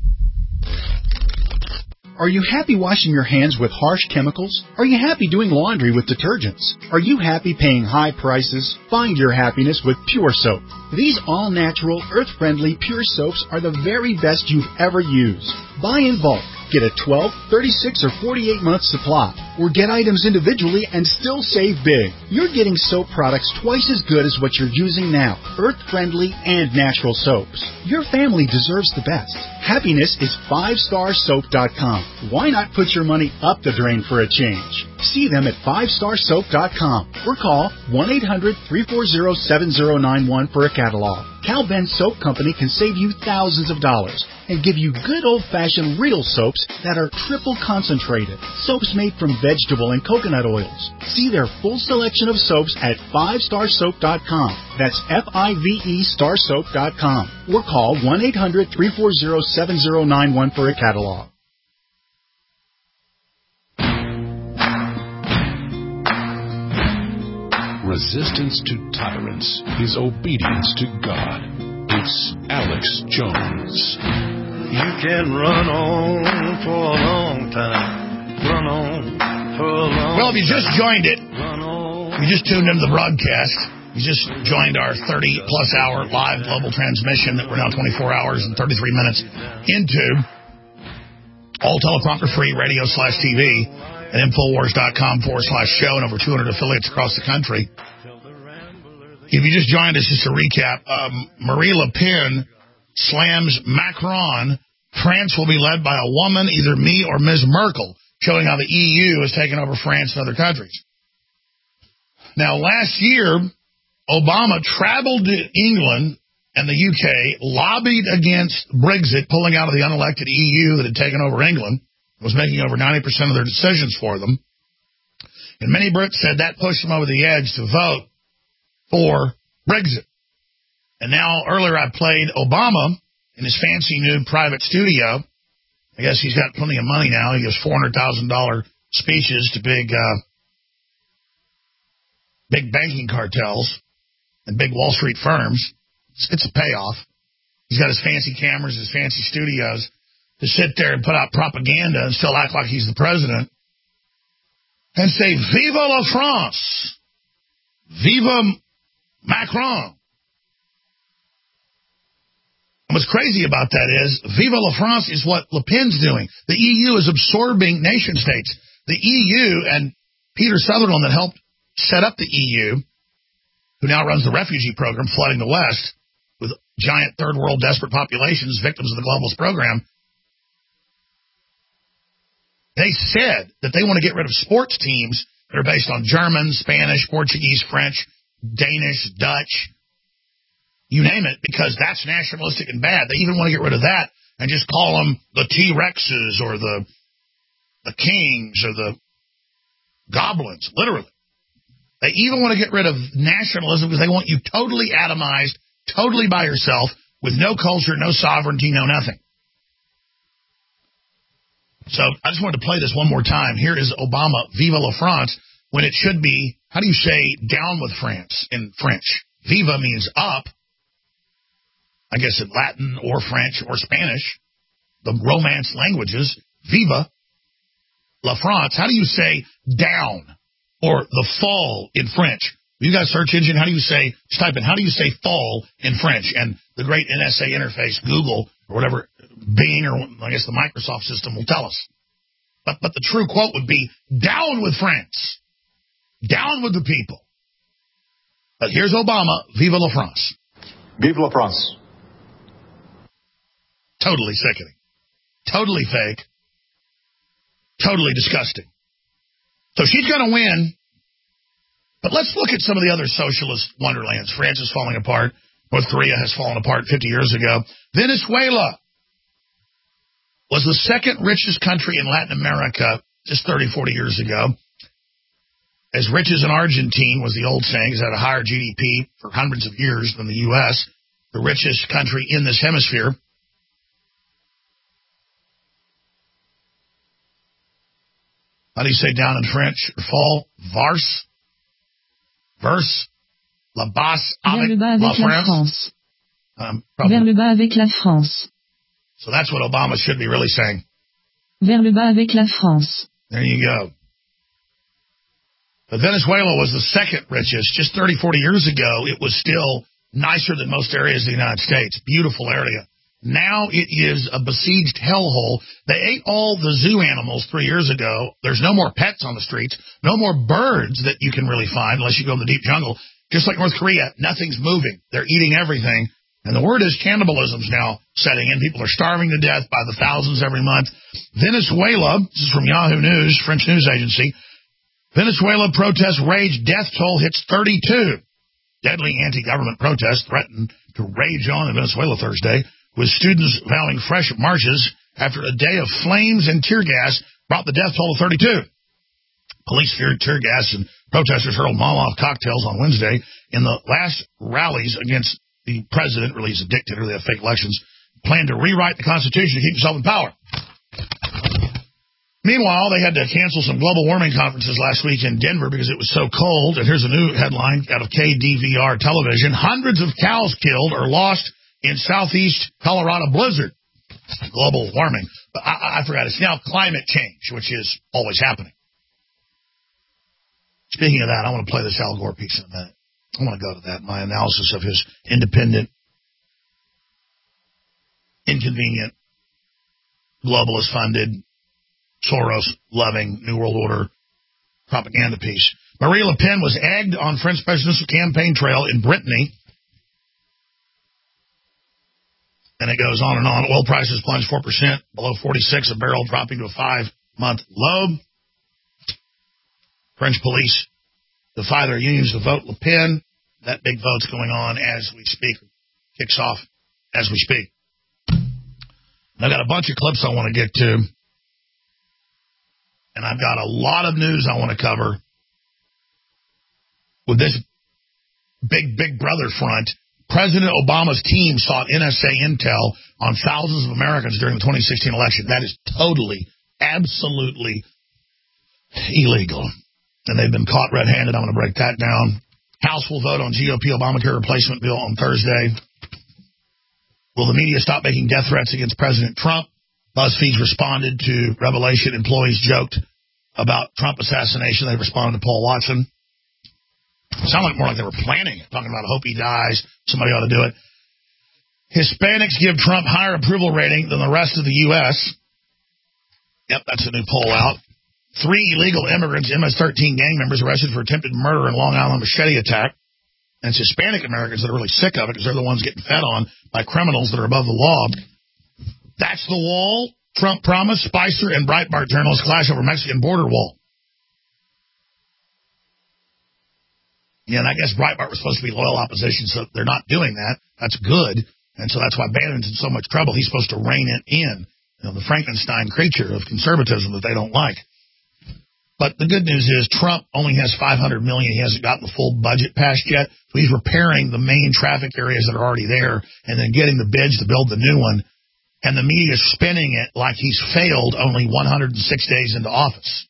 U: Are you happy washing your hands with harsh chemicals? Are you happy doing laundry with detergents? Are you happy paying high prices? Find your happiness with Pure Soap. These all-natural, earth-friendly Pure Soaps are the very best you've ever used. Buy in bulk. Get a twelve, thirty-six, or forty-eight month supply, or get items individually and still save big. You're getting soap products twice as good as what you're using now, earth-friendly and natural soaps. Your family deserves the best. Happiness is five star soap dot com. Why not put your money up the drain for a change? See them at five star soap dot com or call one eight hundred, three four zero, seven zero nine one for a catalog. Cal Ben Soap Company can save you thousands of dollars and give you good old-fashioned real soaps that are triple concentrated. Soaps made from vegetable and coconut oils. See their full selection of soaps at five star soap dot com. That's F I V E star soap dot com. Or call one eight hundred, three four zero, seven zero nine one for a catalog.
B: Resistance to tyrants is obedience to God. It's Alex Jones.
V: You can run on for a long time. Run on for a long
C: Well, if you just joined it,
V: Run on.
C: you just tuned into the broadcast. You just joined our thirty-plus hour live global transmission that we're now twenty-four hours and thirty-three minutes into. All teleprompter-free radio slash T V at InfoWars dot com forward slash show and over two hundred affiliates across the country. If you just joined us, just to recap, um, Marie Le Pen slams Macron. France will be led by a woman, either me or Miz Merkel, showing how the E U has taken over France and other countries. Now, last year, Obama traveled to England and the U K, lobbied against Brexit, pulling out of the unelected E U that had taken over England, was making over ninety percent of their decisions for them. And many Brits said that pushed them over the edge to vote for Brexit. And now, earlier I played Obama in his fancy new private studio. I guess he's got plenty of money now. He gives four hundred thousand dollars speeches to big, uh, big banking cartels and big Wall Street firms. It's, it's a payoff. He's got his fancy cameras, his fancy studios to sit there and put out propaganda and still act like he's the president and say, Viva la France! Viva Macron! What's crazy about that is, Viva la France is what Le Pen's doing. The E U is absorbing nation states. The E U and Peter Sutherland that helped set up the E U, who now runs the refugee program flooding the West with giant third world desperate populations, victims of the globalist program, they said that they want to get rid of sports teams that are based on German, Spanish, Portuguese, French, Danish, Dutch, you name it, because that's nationalistic and bad. They even want to get rid of that and just call them the T-Rexes or the the Kings or the Goblins, literally. They even want to get rid of nationalism because they want you totally atomized, totally by yourself, with no culture, no sovereignty, no nothing. So I just wanted to play this one more time. Here is Obama, Viva la France, when it should be, how do you say down with France in French? Viva means up, I guess in Latin or French or Spanish, the Romance languages. Viva la France. How do you say down or the fall in French? You got a search engine, how do you say, just type in, how do you say fall in French? And the great N S A interface, Google, or whatever, Bing, or I guess the Microsoft system will tell us. But but the true quote would be, down with France. Down with the people. But here's Obama, Viva la France.
R: Vive la France.
C: Totally sickening. Totally fake. Totally disgusting. So she's going to win. But let's look at some of the other socialist wonderlands. France is falling apart. North Korea has fallen apart fifty years ago. Venezuela was the second richest country in Latin America just thirty, forty years ago. As rich as an Argentine was the old saying. It's had a higher G D P for hundreds of years than the U S. The richest country in this hemisphere. How do you say down in French? Fall? Varse? Verse? La basse avec la France? Um,
A: Vers le bas avec la France.
C: So that's what Obama should be really saying.
A: Vers le bas avec la France.
C: There you go. But Venezuela was the second richest. Just thirty, forty years ago, it was still nicer than most areas of the United States. Beautiful area. Now it is a besieged hellhole. They ate all the zoo animals three years ago. There's no more pets on the streets. No more birds that you can really find unless you go in the deep jungle. Just like North Korea, nothing's moving. They're eating everything. And the word is cannibalism's now setting in. People are starving to death by the thousands every month. Venezuela, this is from Yahoo News, French news agency. Venezuela protests rage, death toll hits thirty-two. Deadly anti-government protests threatened to rage on in Venezuela Thursday, with students vowing fresh marches after a day of flames and tear gas brought the death toll to thirty-two. Police feared tear gas and protesters hurled Molotov cocktails on Wednesday in the last rallies against the president, really he's a dictator, they have fake elections, planned to rewrite the Constitution to keep himself in power. Meanwhile, they had to cancel some global warming conferences last week in Denver because it was so cold. And here's a new headline out of K D V R television. Hundreds of cows killed or lost in southeast Colorado blizzard. Global warming. But I, I forgot, it's now climate change, which is always happening. Speaking of that, I want to play this Al Gore piece in a minute. I want to go to that, my analysis of his independent, inconvenient, globalist-funded, Soros-loving New World Order propaganda piece. Marie Le Pen was egged on French presidential campaign trail in Brittany. And it goes on and on. Oil prices plunged four percent, below forty-six a barrel, dropping to a five-month low. French police defy their unions to vote Le Pen. That big vote's going on as we speak. Kicks off as we speak. I've got a bunch of clips I want to get to. And I've got a lot of news I want to cover with this big, big brother front. President Obama's team sought N S A intel on thousands of Americans during the twenty sixteen election. That is totally, absolutely illegal. And they've been caught red-handed. I'm going to break that down. House will vote on G O P Obamacare replacement bill on Thursday. Will the media stop making death threats against President Trump? BuzzFeed's responded to Revelation. Employees joked about Trump assassination. They responded to Paul Watson. It sounded like more like they were planning it, talking about, I hope he dies, somebody ought to do it. Hispanics give Trump higher approval rating than the rest of the U S Yep, that's a new poll out. Three illegal immigrants, M S thirteen gang members, arrested for attempted murder in Long Island machete attack. And it's Hispanic Americans that are really sick of it because they're the ones getting fed on by criminals that are above the law. That's the wall Trump promised. Spicer and Breitbart journalists clash over Mexican border wall. Yeah, and I guess Breitbart was supposed to be loyal opposition, so they're not doing that. That's good. And so that's why Bannon's in so much trouble. He's supposed to rein it in. You know, the Frankenstein creature of conservatism that they don't like. But the good news is Trump only has five hundred million dollars. He hasn't gotten the full budget passed yet. So he's repairing the main traffic areas that are already there and then getting the bids to build the new one. And the media is spinning it like he's failed only one hundred six days into office.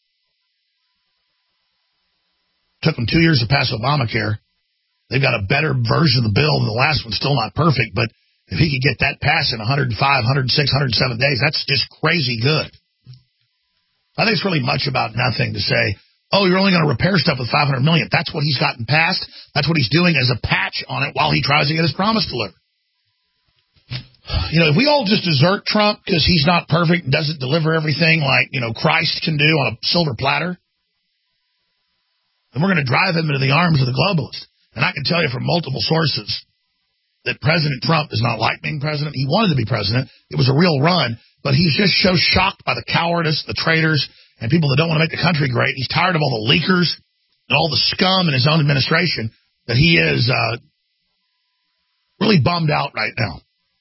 C: Took them two years to pass Obamacare. They've got a better version of the bill than the last one. Still not perfect, but if he could get that passed in one hundred five, one hundred six, one hundred seven days, that's just crazy good. I think it's really much about nothing to say, oh, you're only going to repair stuff with five hundred million dollars. That's what he's gotten passed. That's what he's doing as a patch on it while he tries to get his promise delivered. You know, if we all just desert Trump because he's not perfect and doesn't deliver everything like, you know, Christ can do on a silver platter, then we're going to drive him into the arms of the globalists. And I can tell you from multiple sources that President Trump is not like being president. He wanted to be president. It was a real run, but he's just so shocked by the cowardice, the traitors, and people that don't want to make the country great. He's tired of all the leakers and all the scum in his own administration that he is uh, really bummed out right now.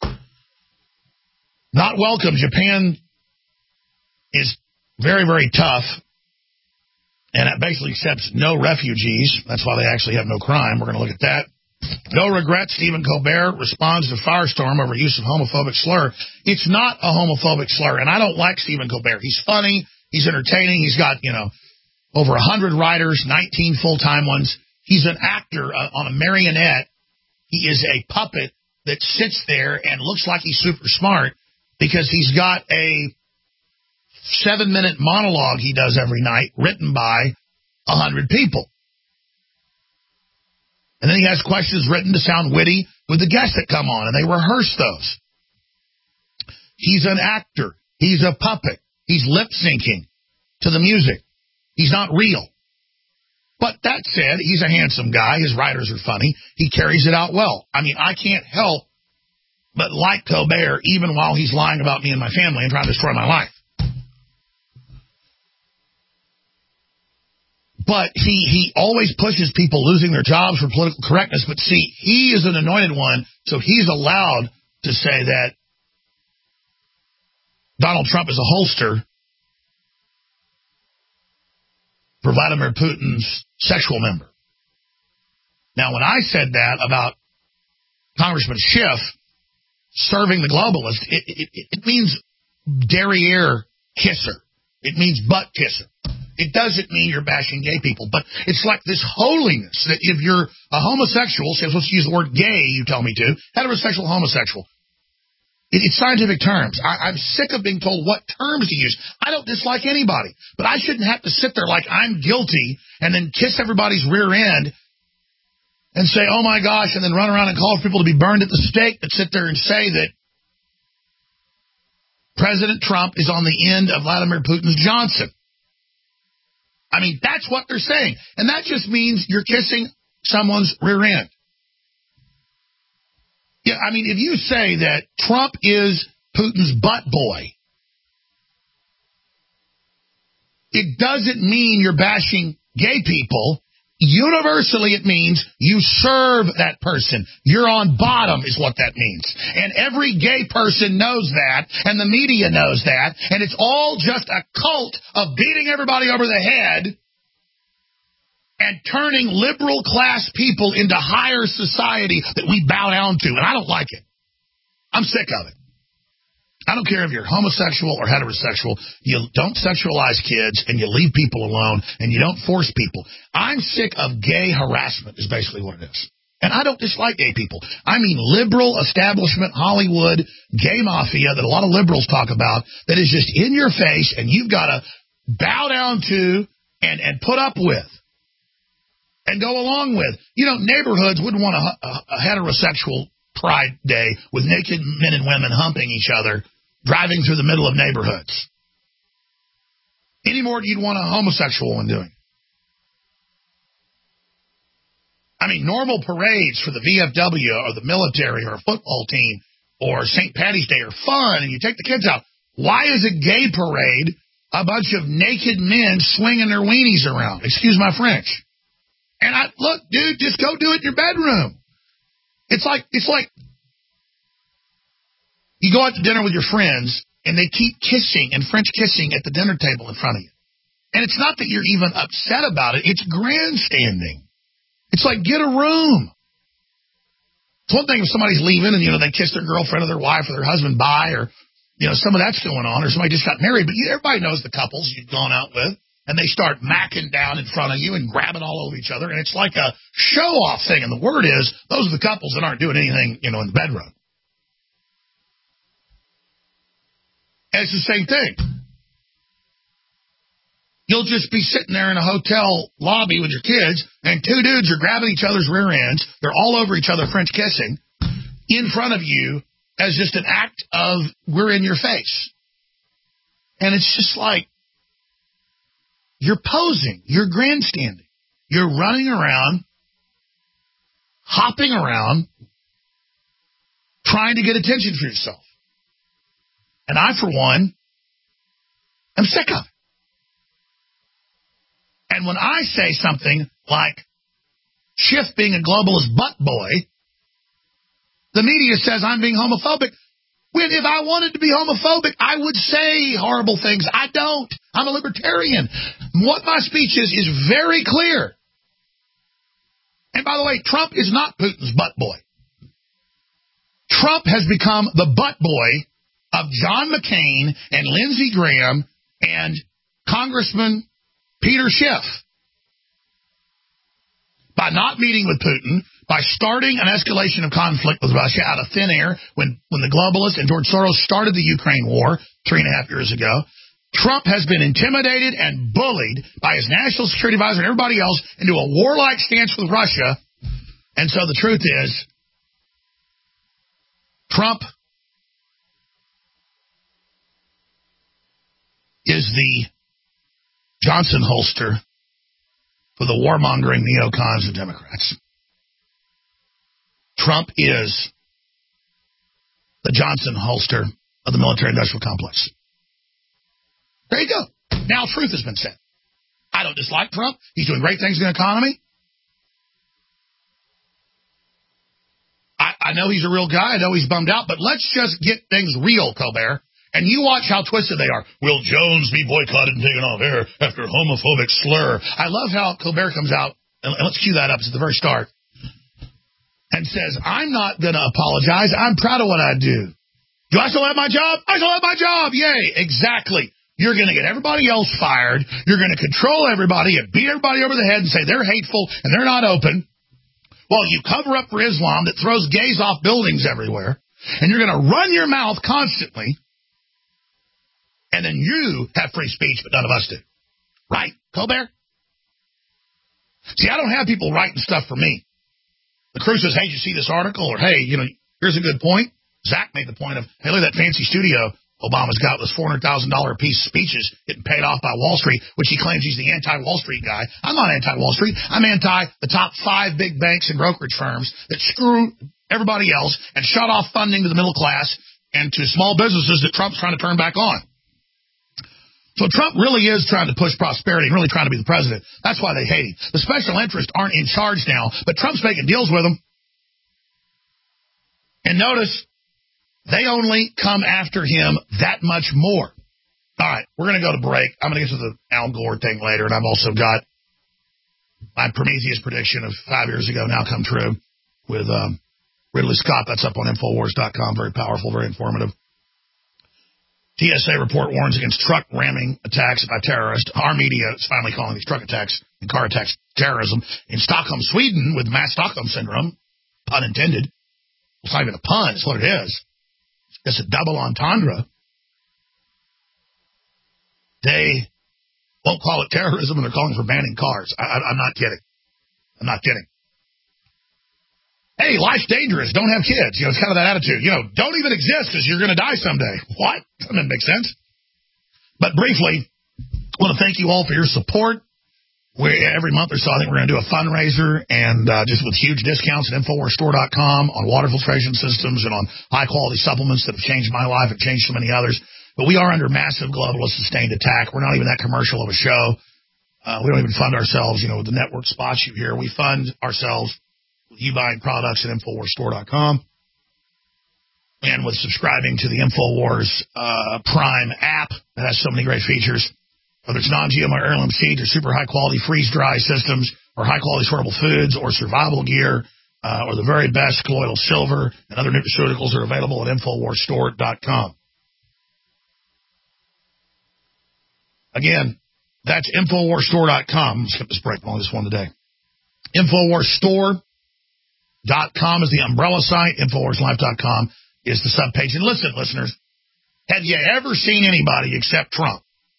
C: Not welcome. Japan is very, very tough, and it basically accepts no refugees. That's why they actually have no crime. We're going to look at that. No regrets. Stephen Colbert responds to Firestorm over use of homophobic slur. It's not a homophobic slur, and I don't like Stephen Colbert. He's funny. He's entertaining. He's got, you know, over one hundred writers, nineteen full-time ones. He's an actor uh, on a marionette. He is a puppet that sits there and looks like he's super smart because he's got a seven-minute monologue he does every night written by one hundred people. And then he has questions written to sound witty with the guests that come on, and they rehearse those. He's an actor. He's a puppet. He's lip-syncing to the music. He's not real. But that said, he's a handsome guy. His writers are funny. He carries it out well. I mean, I can't help but like Colbert even while he's lying about me and my family and trying to destroy my life. But he, he always pushes people losing their jobs for political correctness. But see, he is an anointed one, so he's allowed to say that Donald Trump is a holster for Vladimir Putin's sexual member. Now, when I said that about Congressman Schiff serving the globalist, it, it, it means derriere kisser. It means butt kisser. It doesn't mean you're bashing gay people, but it's like this holiness that if you're a homosexual, say I'm supposed to use the word gay, you tell me to, heterosexual, homosexual. It, it's scientific terms. I, I'm sick of being told what terms to use. I don't dislike anybody, but I shouldn't have to sit there like I'm guilty and then kiss everybody's rear end and say, oh my gosh, and then run around and call for people to be burned at the stake that sit there and say that President Trump is on the end of Vladimir Putin's Johnson. I mean, that's what they're saying. And that just means you're kissing someone's rear end. Yeah, I mean, if you say that Trump is Putin's butt boy, it doesn't mean you're bashing gay people. Universally, it means you serve that person. You're on bottom is what that means. And every gay person knows that, and the media knows that, and it's all just a cult of beating everybody over the head and turning liberal class people into higher society that we bow down to. And I don't like it. I'm sick of it. I don't care if you're homosexual or heterosexual. You don't sexualize kids, and you leave people alone, and you don't force people. I'm sick of gay harassment is basically what it is. And I don't dislike gay people. I mean liberal establishment, Hollywood, gay mafia that a lot of liberals talk about that is just in your face, and you've got to bow down to and, and put up with and go along with. You know, neighborhoods wouldn't want a, a, a heterosexual Pride Day with naked men and women humping each other, driving through the middle of neighborhoods. Any more than you'd want a homosexual one doing. I mean, normal parades for the V F W or the military or a football team or Saint Patty's Day are fun, and you take the kids out. Why is a gay parade a bunch of naked men swinging their weenies around? Excuse my French. And I look, dude, just go do it in your bedroom. It's like it's like you go out to dinner with your friends, and they keep kissing and French kissing at the dinner table in front of you. And it's not that you're even upset about it. It's grandstanding. It's like, get a room. It's one thing if somebody's leaving and, you know, they kiss their girlfriend or their wife or their husband bye, or, you know, some of that's going on, or somebody just got married. But everybody knows the couples you've gone out with, and they start macking down in front of you and grabbing all over each other. And it's like a show-off thing. And the word is, those are the couples that aren't doing anything, you know, in the bedroom. And it's the same thing. You'll just be sitting there in a hotel lobby with your kids, and two dudes are grabbing each other's rear ends. They're all over each other French kissing in front of you as just an act of we're in your face. And it's just like, you're posing. You're grandstanding. You're running around, hopping around, trying to get attention for yourself. And I, for one, am sick of it. And when I say something like Schiff being a globalist butt boy, the media says I'm being homophobic. When if I wanted to be homophobic, I would say horrible things. I don't. I'm a libertarian. What my speech is is very clear. And by the way, Trump is not Putin's butt boy. Trump has become the butt boy of John McCain and Lindsey Graham and Congressman Peter Schiff. By not meeting with Putin, by starting an escalation of conflict with Russia out of thin air when, when the globalists and George Soros started the Ukraine war three and a half years ago, Trump has been intimidated and bullied by his national security advisor and everybody else into a warlike stance with Russia. And so the truth is, Trump is the Johnson holster for the warmongering neocons and Democrats. Trump is the Johnson holster of the military-industrial complex. There you go. Now truth has been said. I don't dislike Trump. He's doing great things in the economy. I, I know he's a real guy. I know he's bummed out. But let's just get things real, Colbert. And you watch how twisted they are. Will Jones be boycotted and taken off air after homophobic slur? I love how Colbert comes out, and let's cue that up. It's at the very start. And says, I'm not going to apologize. I'm proud of what I do. Do I still have my job? I still have my job. Yay. Exactly. You're going to get everybody else fired. You're going to control everybody and beat everybody over the head and say they're hateful and they're not open. Well, you cover up for Islam that throws gays off buildings everywhere. And you're going to run your mouth constantly. And then you have free speech, but none of us do. Right, Colbert? See, I don't have people writing stuff for me. The crew says, hey, did you see this article? Or, hey, you know, here's a good point. Zach made the point of, hey, look at that fancy studio Obama's got with four hundred thousand dollars a piece speeches getting paid off by Wall Street, which he claims he's the anti-Wall Street guy. I'm not anti-Wall Street. I'm anti the top five big banks and brokerage firms that screw everybody else and shut off funding to the middle class and to small businesses that Trump's trying to turn back on. So Trump really is trying to push prosperity and really trying to be the president. That's why they hate him. The special interests aren't in charge now, but Trump's making deals with them. And notice, they only come after him that much more. All right, we're going to go to break. I'm going to get to the Al Gore thing later, and I've also got my Prometheus prediction of five years ago now come true with um, Ridley Scott. That's up on Infowars dot com. Very powerful, very informative. T S A report warns against truck ramming attacks by terrorists. Our media is finally calling these truck attacks and car attacks terrorism. In Stockholm, Sweden, with mass Stockholm syndrome, pun intended. It's not even a pun. It's what it is. It's a double entendre. They won't call it terrorism, and they're calling for banning cars. I, I, I'm not kidding. I'm not kidding. Hey, life's dangerous. Don't have kids. You know, it's kind of that attitude. You know, don't even exist because you're going to die someday. What? That doesn't make sense. But briefly, I want to thank you all for your support. We, every month or so, I think we're going to do a fundraiser, and uh, just with huge discounts at Infowars Store dot com on water filtration systems and on high-quality supplements that have changed my life and changed so many others. But we are under massive globalist sustained attack. We're not even that commercial of a show. Uh, we don't even fund ourselves, you know, with the network spots you hear. We fund ourselves with you buying products at Infowars Store dot com and with subscribing to the Infowars uh, Prime app that has so many great features. Whether it's non-G M O heirloom seeds or super high-quality freeze-dry systems or high-quality sortable foods or survival gear uh, or the very best colloidal silver and other nutraceuticals are available at Infowars Store dot com. Again, that's Infowars Store dot com. Skip this break. I'm on this one today. Infowars Store dot com is the umbrella site. Infowars Life dot com is the subpage. And listen, listeners, have you ever seen anybody except Trump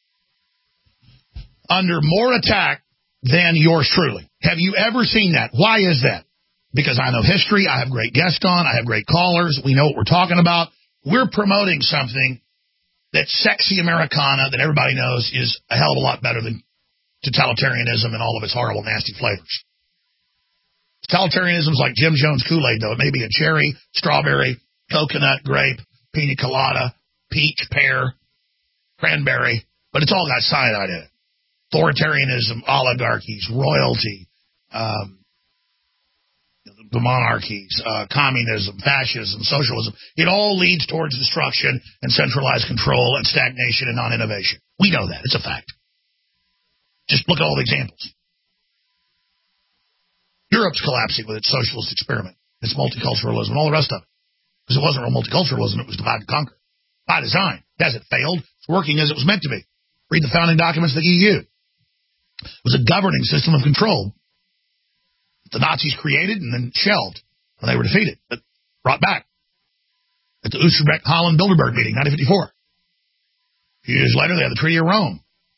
C: under more attack than yours truly? Have you ever seen that? Why is that? Because I know history. I have great guests on. I have great callers. We know what we're talking about. We're promoting something that sexy Americana that everybody knows is a hell of a lot better than totalitarianism and all of its horrible, nasty flavors. Totalitarianism is like Jim Jones Kool-Aid, though. It may be a cherry, strawberry, coconut, grape, pina colada, peach, pear, cranberry, but it's all got cyanide in it. Authoritarianism, oligarchies, royalty, um, the monarchies, uh, communism, fascism, socialism. It all leads towards destruction and centralized control and stagnation and non-innovation. We know that. It's a fact. Just look at all the examples. Europe's collapsing with its socialist experiment, its multiculturalism, and all the rest of it. Because it wasn't real multiculturalism, it was divide and conquer. By design. It hasn't failed. It's working as it was meant to be. Read the founding documents of the E U. It was a governing system of control that the Nazis created and then shelved when they were defeated, but brought back at the Utrecht-Holland-Bilderberg meeting, nineteen fifty-four. A few years later, they had the Treaty of Rome.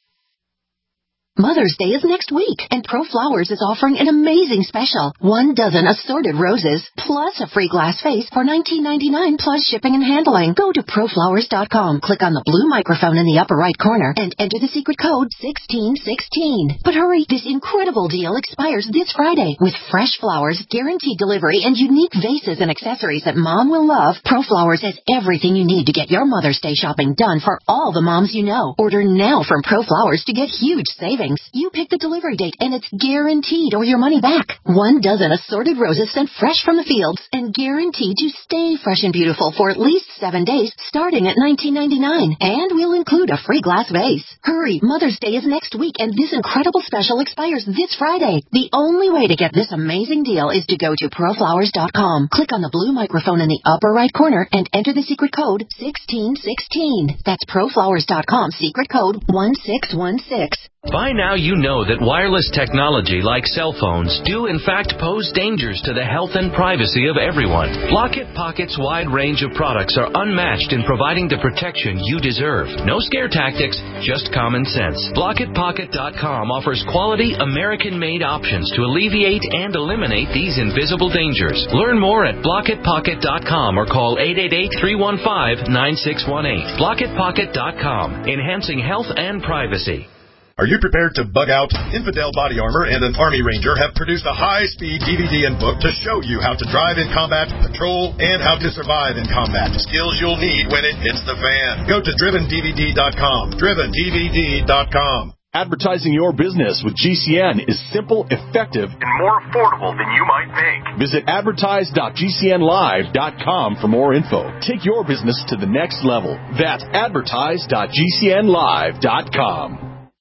E: Mother's Day is next week, and ProFlowers is offering an amazing special. One dozen assorted roses, plus a free glass vase for nineteen ninety-nine plus shipping and handling. Go to Pro Flowers dot com, click on the blue microphone in the upper right corner, and enter the secret code sixteen sixteen. But hurry, this incredible deal expires this Friday. With fresh flowers, guaranteed delivery, and unique vases and accessories that Mom will love, ProFlowers has everything you need to get your Mother's Day shopping done for all the moms you know. Order now from ProFlowers to get huge savings. You pick the delivery date, and it's guaranteed or your money back. One dozen assorted roses sent fresh from the fields and guaranteed to stay fresh and beautiful for at least seven days, starting at nineteen ninety-nine. And we'll include a free glass vase. Hurry, Mother's Day is next week, and this incredible special expires this Friday. The only way to get this amazing deal is to go to Pro Flowers dot com, click on the blue microphone in the upper right corner, and enter the secret code sixteen sixteen. That's Pro Flowers dot com, secret code one six one six.
F: By now you know that wireless technology like cell phones do in fact pose dangers to the health and privacy of everyone. Blockit Pocket's wide range of products are unmatched in providing the protection you deserve. No scare tactics, just common sense. Blockit Pocket dot com offers quality American-made options to alleviate and eliminate these invisible dangers. Learn more at Blockit Pocket dot com or call eight eight eight, three one five, nine six one eight. Blockit Pocket dot com, enhancing health and privacy.
W: Are you prepared to bug out? Infidel Body Armor and an Army Ranger have produced a high-speed D V D and book to show you how to drive in combat, patrol, and how to survive in combat. Skills you'll need when it hits the fan. Go to driven D V D dot com. driven D V D dot com.
X: Advertising your business with G C N is simple, effective, and more affordable than you might think. Visit advertise dot G C N live dot com for more info. Take your business to the next level. That's advertise dot G C N live dot com.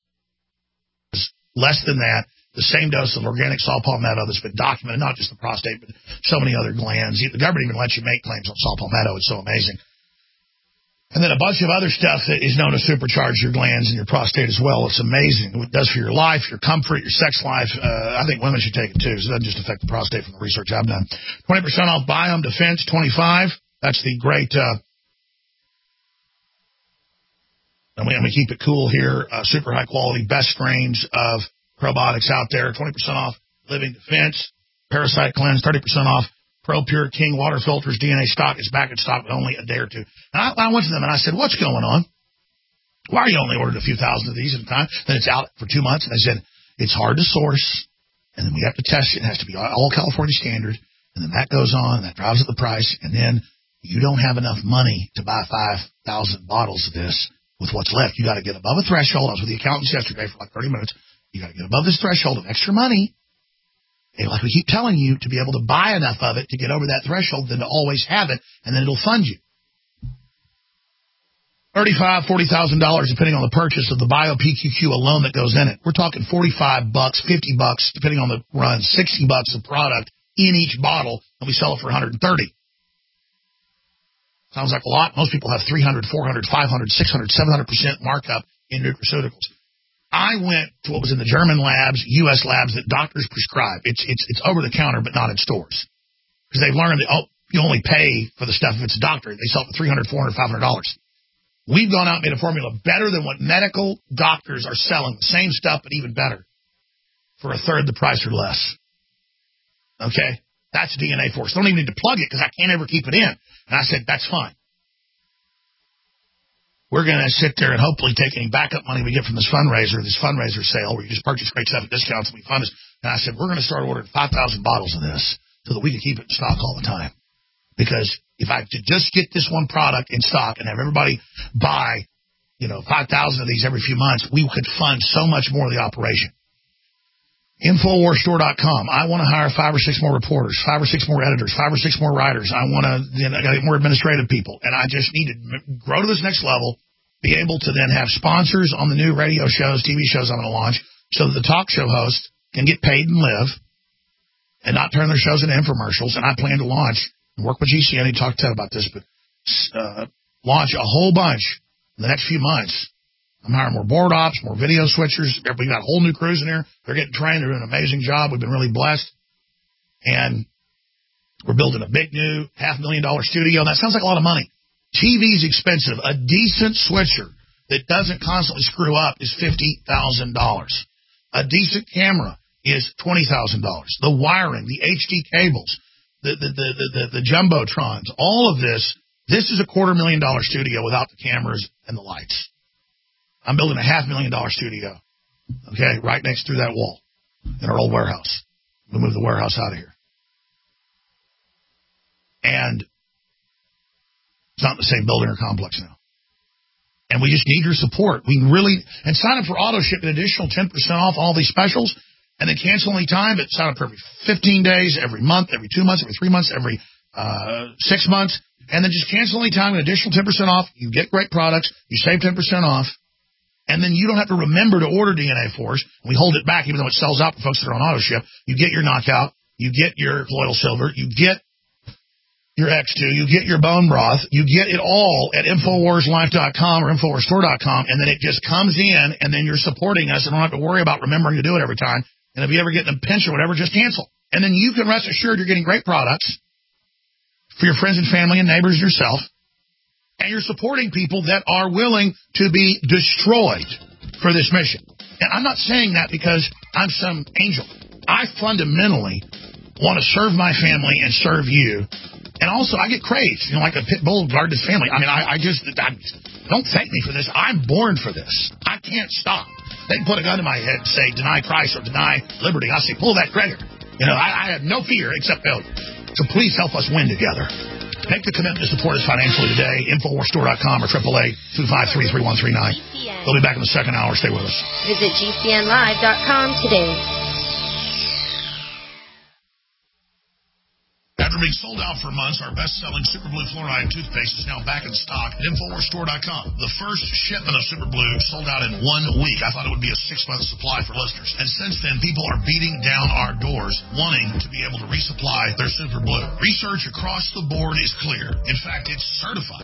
C: Less than that, the same dose of organic saw palmetto that's been documented, not just the prostate, but so many other glands. The government even lets you make claims on saw palmetto. It's so amazing. And then a bunch of other stuff that is known to supercharge your glands and your prostate as well. It's amazing what it does for your life, your comfort, your sex life. Uh, I think women should take it too, so it doesn't just affect the prostate from the research I've done. twenty percent off Biome Defense twenty-five. That's the great, uh, and we, and we keep it cool here, uh, super high quality, best strains of probiotics out there. twenty percent off Living Defense, Parasite Cleanse, thirty percent off Pro Pure King water filters, D N A stock is back in stock in only a day or two. And I, I went to them and I said, what's going on? Why are you only ordering a few thousand of these at a time? Then it's out for two months. And I said, it's hard to source. And then we have to test it. It has to be all California standard. And then that goes on. And that drives up the price. And then you don't have enough money to buy five thousand bottles of this with what's left. You got to get above a threshold. I was with the accountants yesterday for like thirty minutes. You got to get above this threshold of extra money. And like we keep telling you, to be able to buy enough of it to get over that threshold, then to always have it, and then it'll fund you. Thirty-five, forty thousand dollars, depending on the purchase of the Bio P Q Q alone that goes in it. We're talking forty-five bucks, fifty bucks, depending on the run, sixty bucks of product in each bottle, and we sell it for one hundred thirty. Sounds like a lot. Most people have three hundred, four hundred, five hundred, six hundred, seven hundred percent markup in nutraceuticals. I went to what was in the German labs, U S labs that doctors prescribe. It's it's it's over the counter, but not in stores, because they've learned that oh, you only pay for the stuff if it's a doctor. They sell it for three hundred, four hundred, five hundred dollars. We've gone out and made a formula better than what medical doctors are selling. The same stuff, but even better, for a third the price or less. Okay, that's D N A Force. Don't even need to plug it because I can't ever keep it in. And I said that's fine. We're going to sit there and hopefully take any backup money we get from this fundraiser, this fundraiser sale, where you just purchase great stuff at discounts and we fund this. And I said, we're going to start ordering five thousand bottles of this so that we can keep it in stock all the time. Because if I could just get this one product in stock and have everybody buy, you know, five thousand of these every few months, we could fund so much more of the operation. Infowars Store dot com. I want to hire five or six more reporters, five or six more editors, five or six more writers. I want to, you know, get more administrative people. And I just need to grow to this next level, be able to then have sponsors on the new radio shows, T V shows I'm going to launch, so that the talk show hosts can get paid and live and not turn their shows into infomercials. And I plan to launch and work with G C N. I need to talk to Ted about this, but uh, launch a whole bunch in the next few months. I'm hiring more board ops, more video switchers. We got whole new crews in here. They're getting trained. They're doing an amazing job. We've been really blessed. And we're building a big new half million dollar studio. That sounds like a lot of money. T V's expensive. A decent switcher that doesn't constantly screw up is fifty thousand dollars. A decent camera is twenty thousand dollars. The wiring, the H D cables, the, the, the, the, the, the jumbotrons, all of this, this is a quarter million dollar studio without the cameras and the lights. I'm building a half million dollar studio, okay, right next through that wall in our old warehouse. We'll move the warehouse out of here. And it's not the same building or complex now. And we just need your support. We really, and sign up for auto ship an additional ten percent off all these specials, and then cancel any time, but sign up for every fifteen days, every month, every two months, every three months, every uh, six months, and then just cancel any time, an additional ten percent off. You get great products. You save ten percent off. And then you don't have to remember to order D N A Force. We hold it back even though it sells out for folks that are on auto ship. You get your knockout. You get your colloidal silver. You get your X two. You get your bone broth. You get it all at Infowars Life dot com or Infowars Store dot com. And then it just comes in, and then you're supporting us and don't have to worry about remembering to do it every time. And if you ever get a pinch or whatever, just cancel. And then you can rest assured you're getting great products for your friends and family and neighbors and yourself. And you're supporting people that are willing to be destroyed for this mission. And I'm not saying that because I'm some angel. I fundamentally want to serve my family and serve you. And also, I get crazed, you know, like a pit bull guard his family. I mean, I, I just, I, don't thank me for this. I'm born for this. I can't stop. They can put a gun to my head and say, deny Christ or deny liberty. I say, pull that trigger. You know, I, I have no fear except failure. So please help us win together. Make the commitment to support us financially today. Infowars Store dot com or triple A two five three, three one three nine. We'll be back in the second hour. Stay with us.
D: Visit G C N Live dot com today.
C: After being sold out for months, our best-selling Super Blue Fluoride toothpaste is now back in stock at Infowars Store dot com. The first shipment of Super Blue sold out in one week. I thought it would be a six-month supply for listeners. And since then, people are beating down our doors wanting to be able to resupply their Super Blue. Research across the board is clear. In fact, it's certified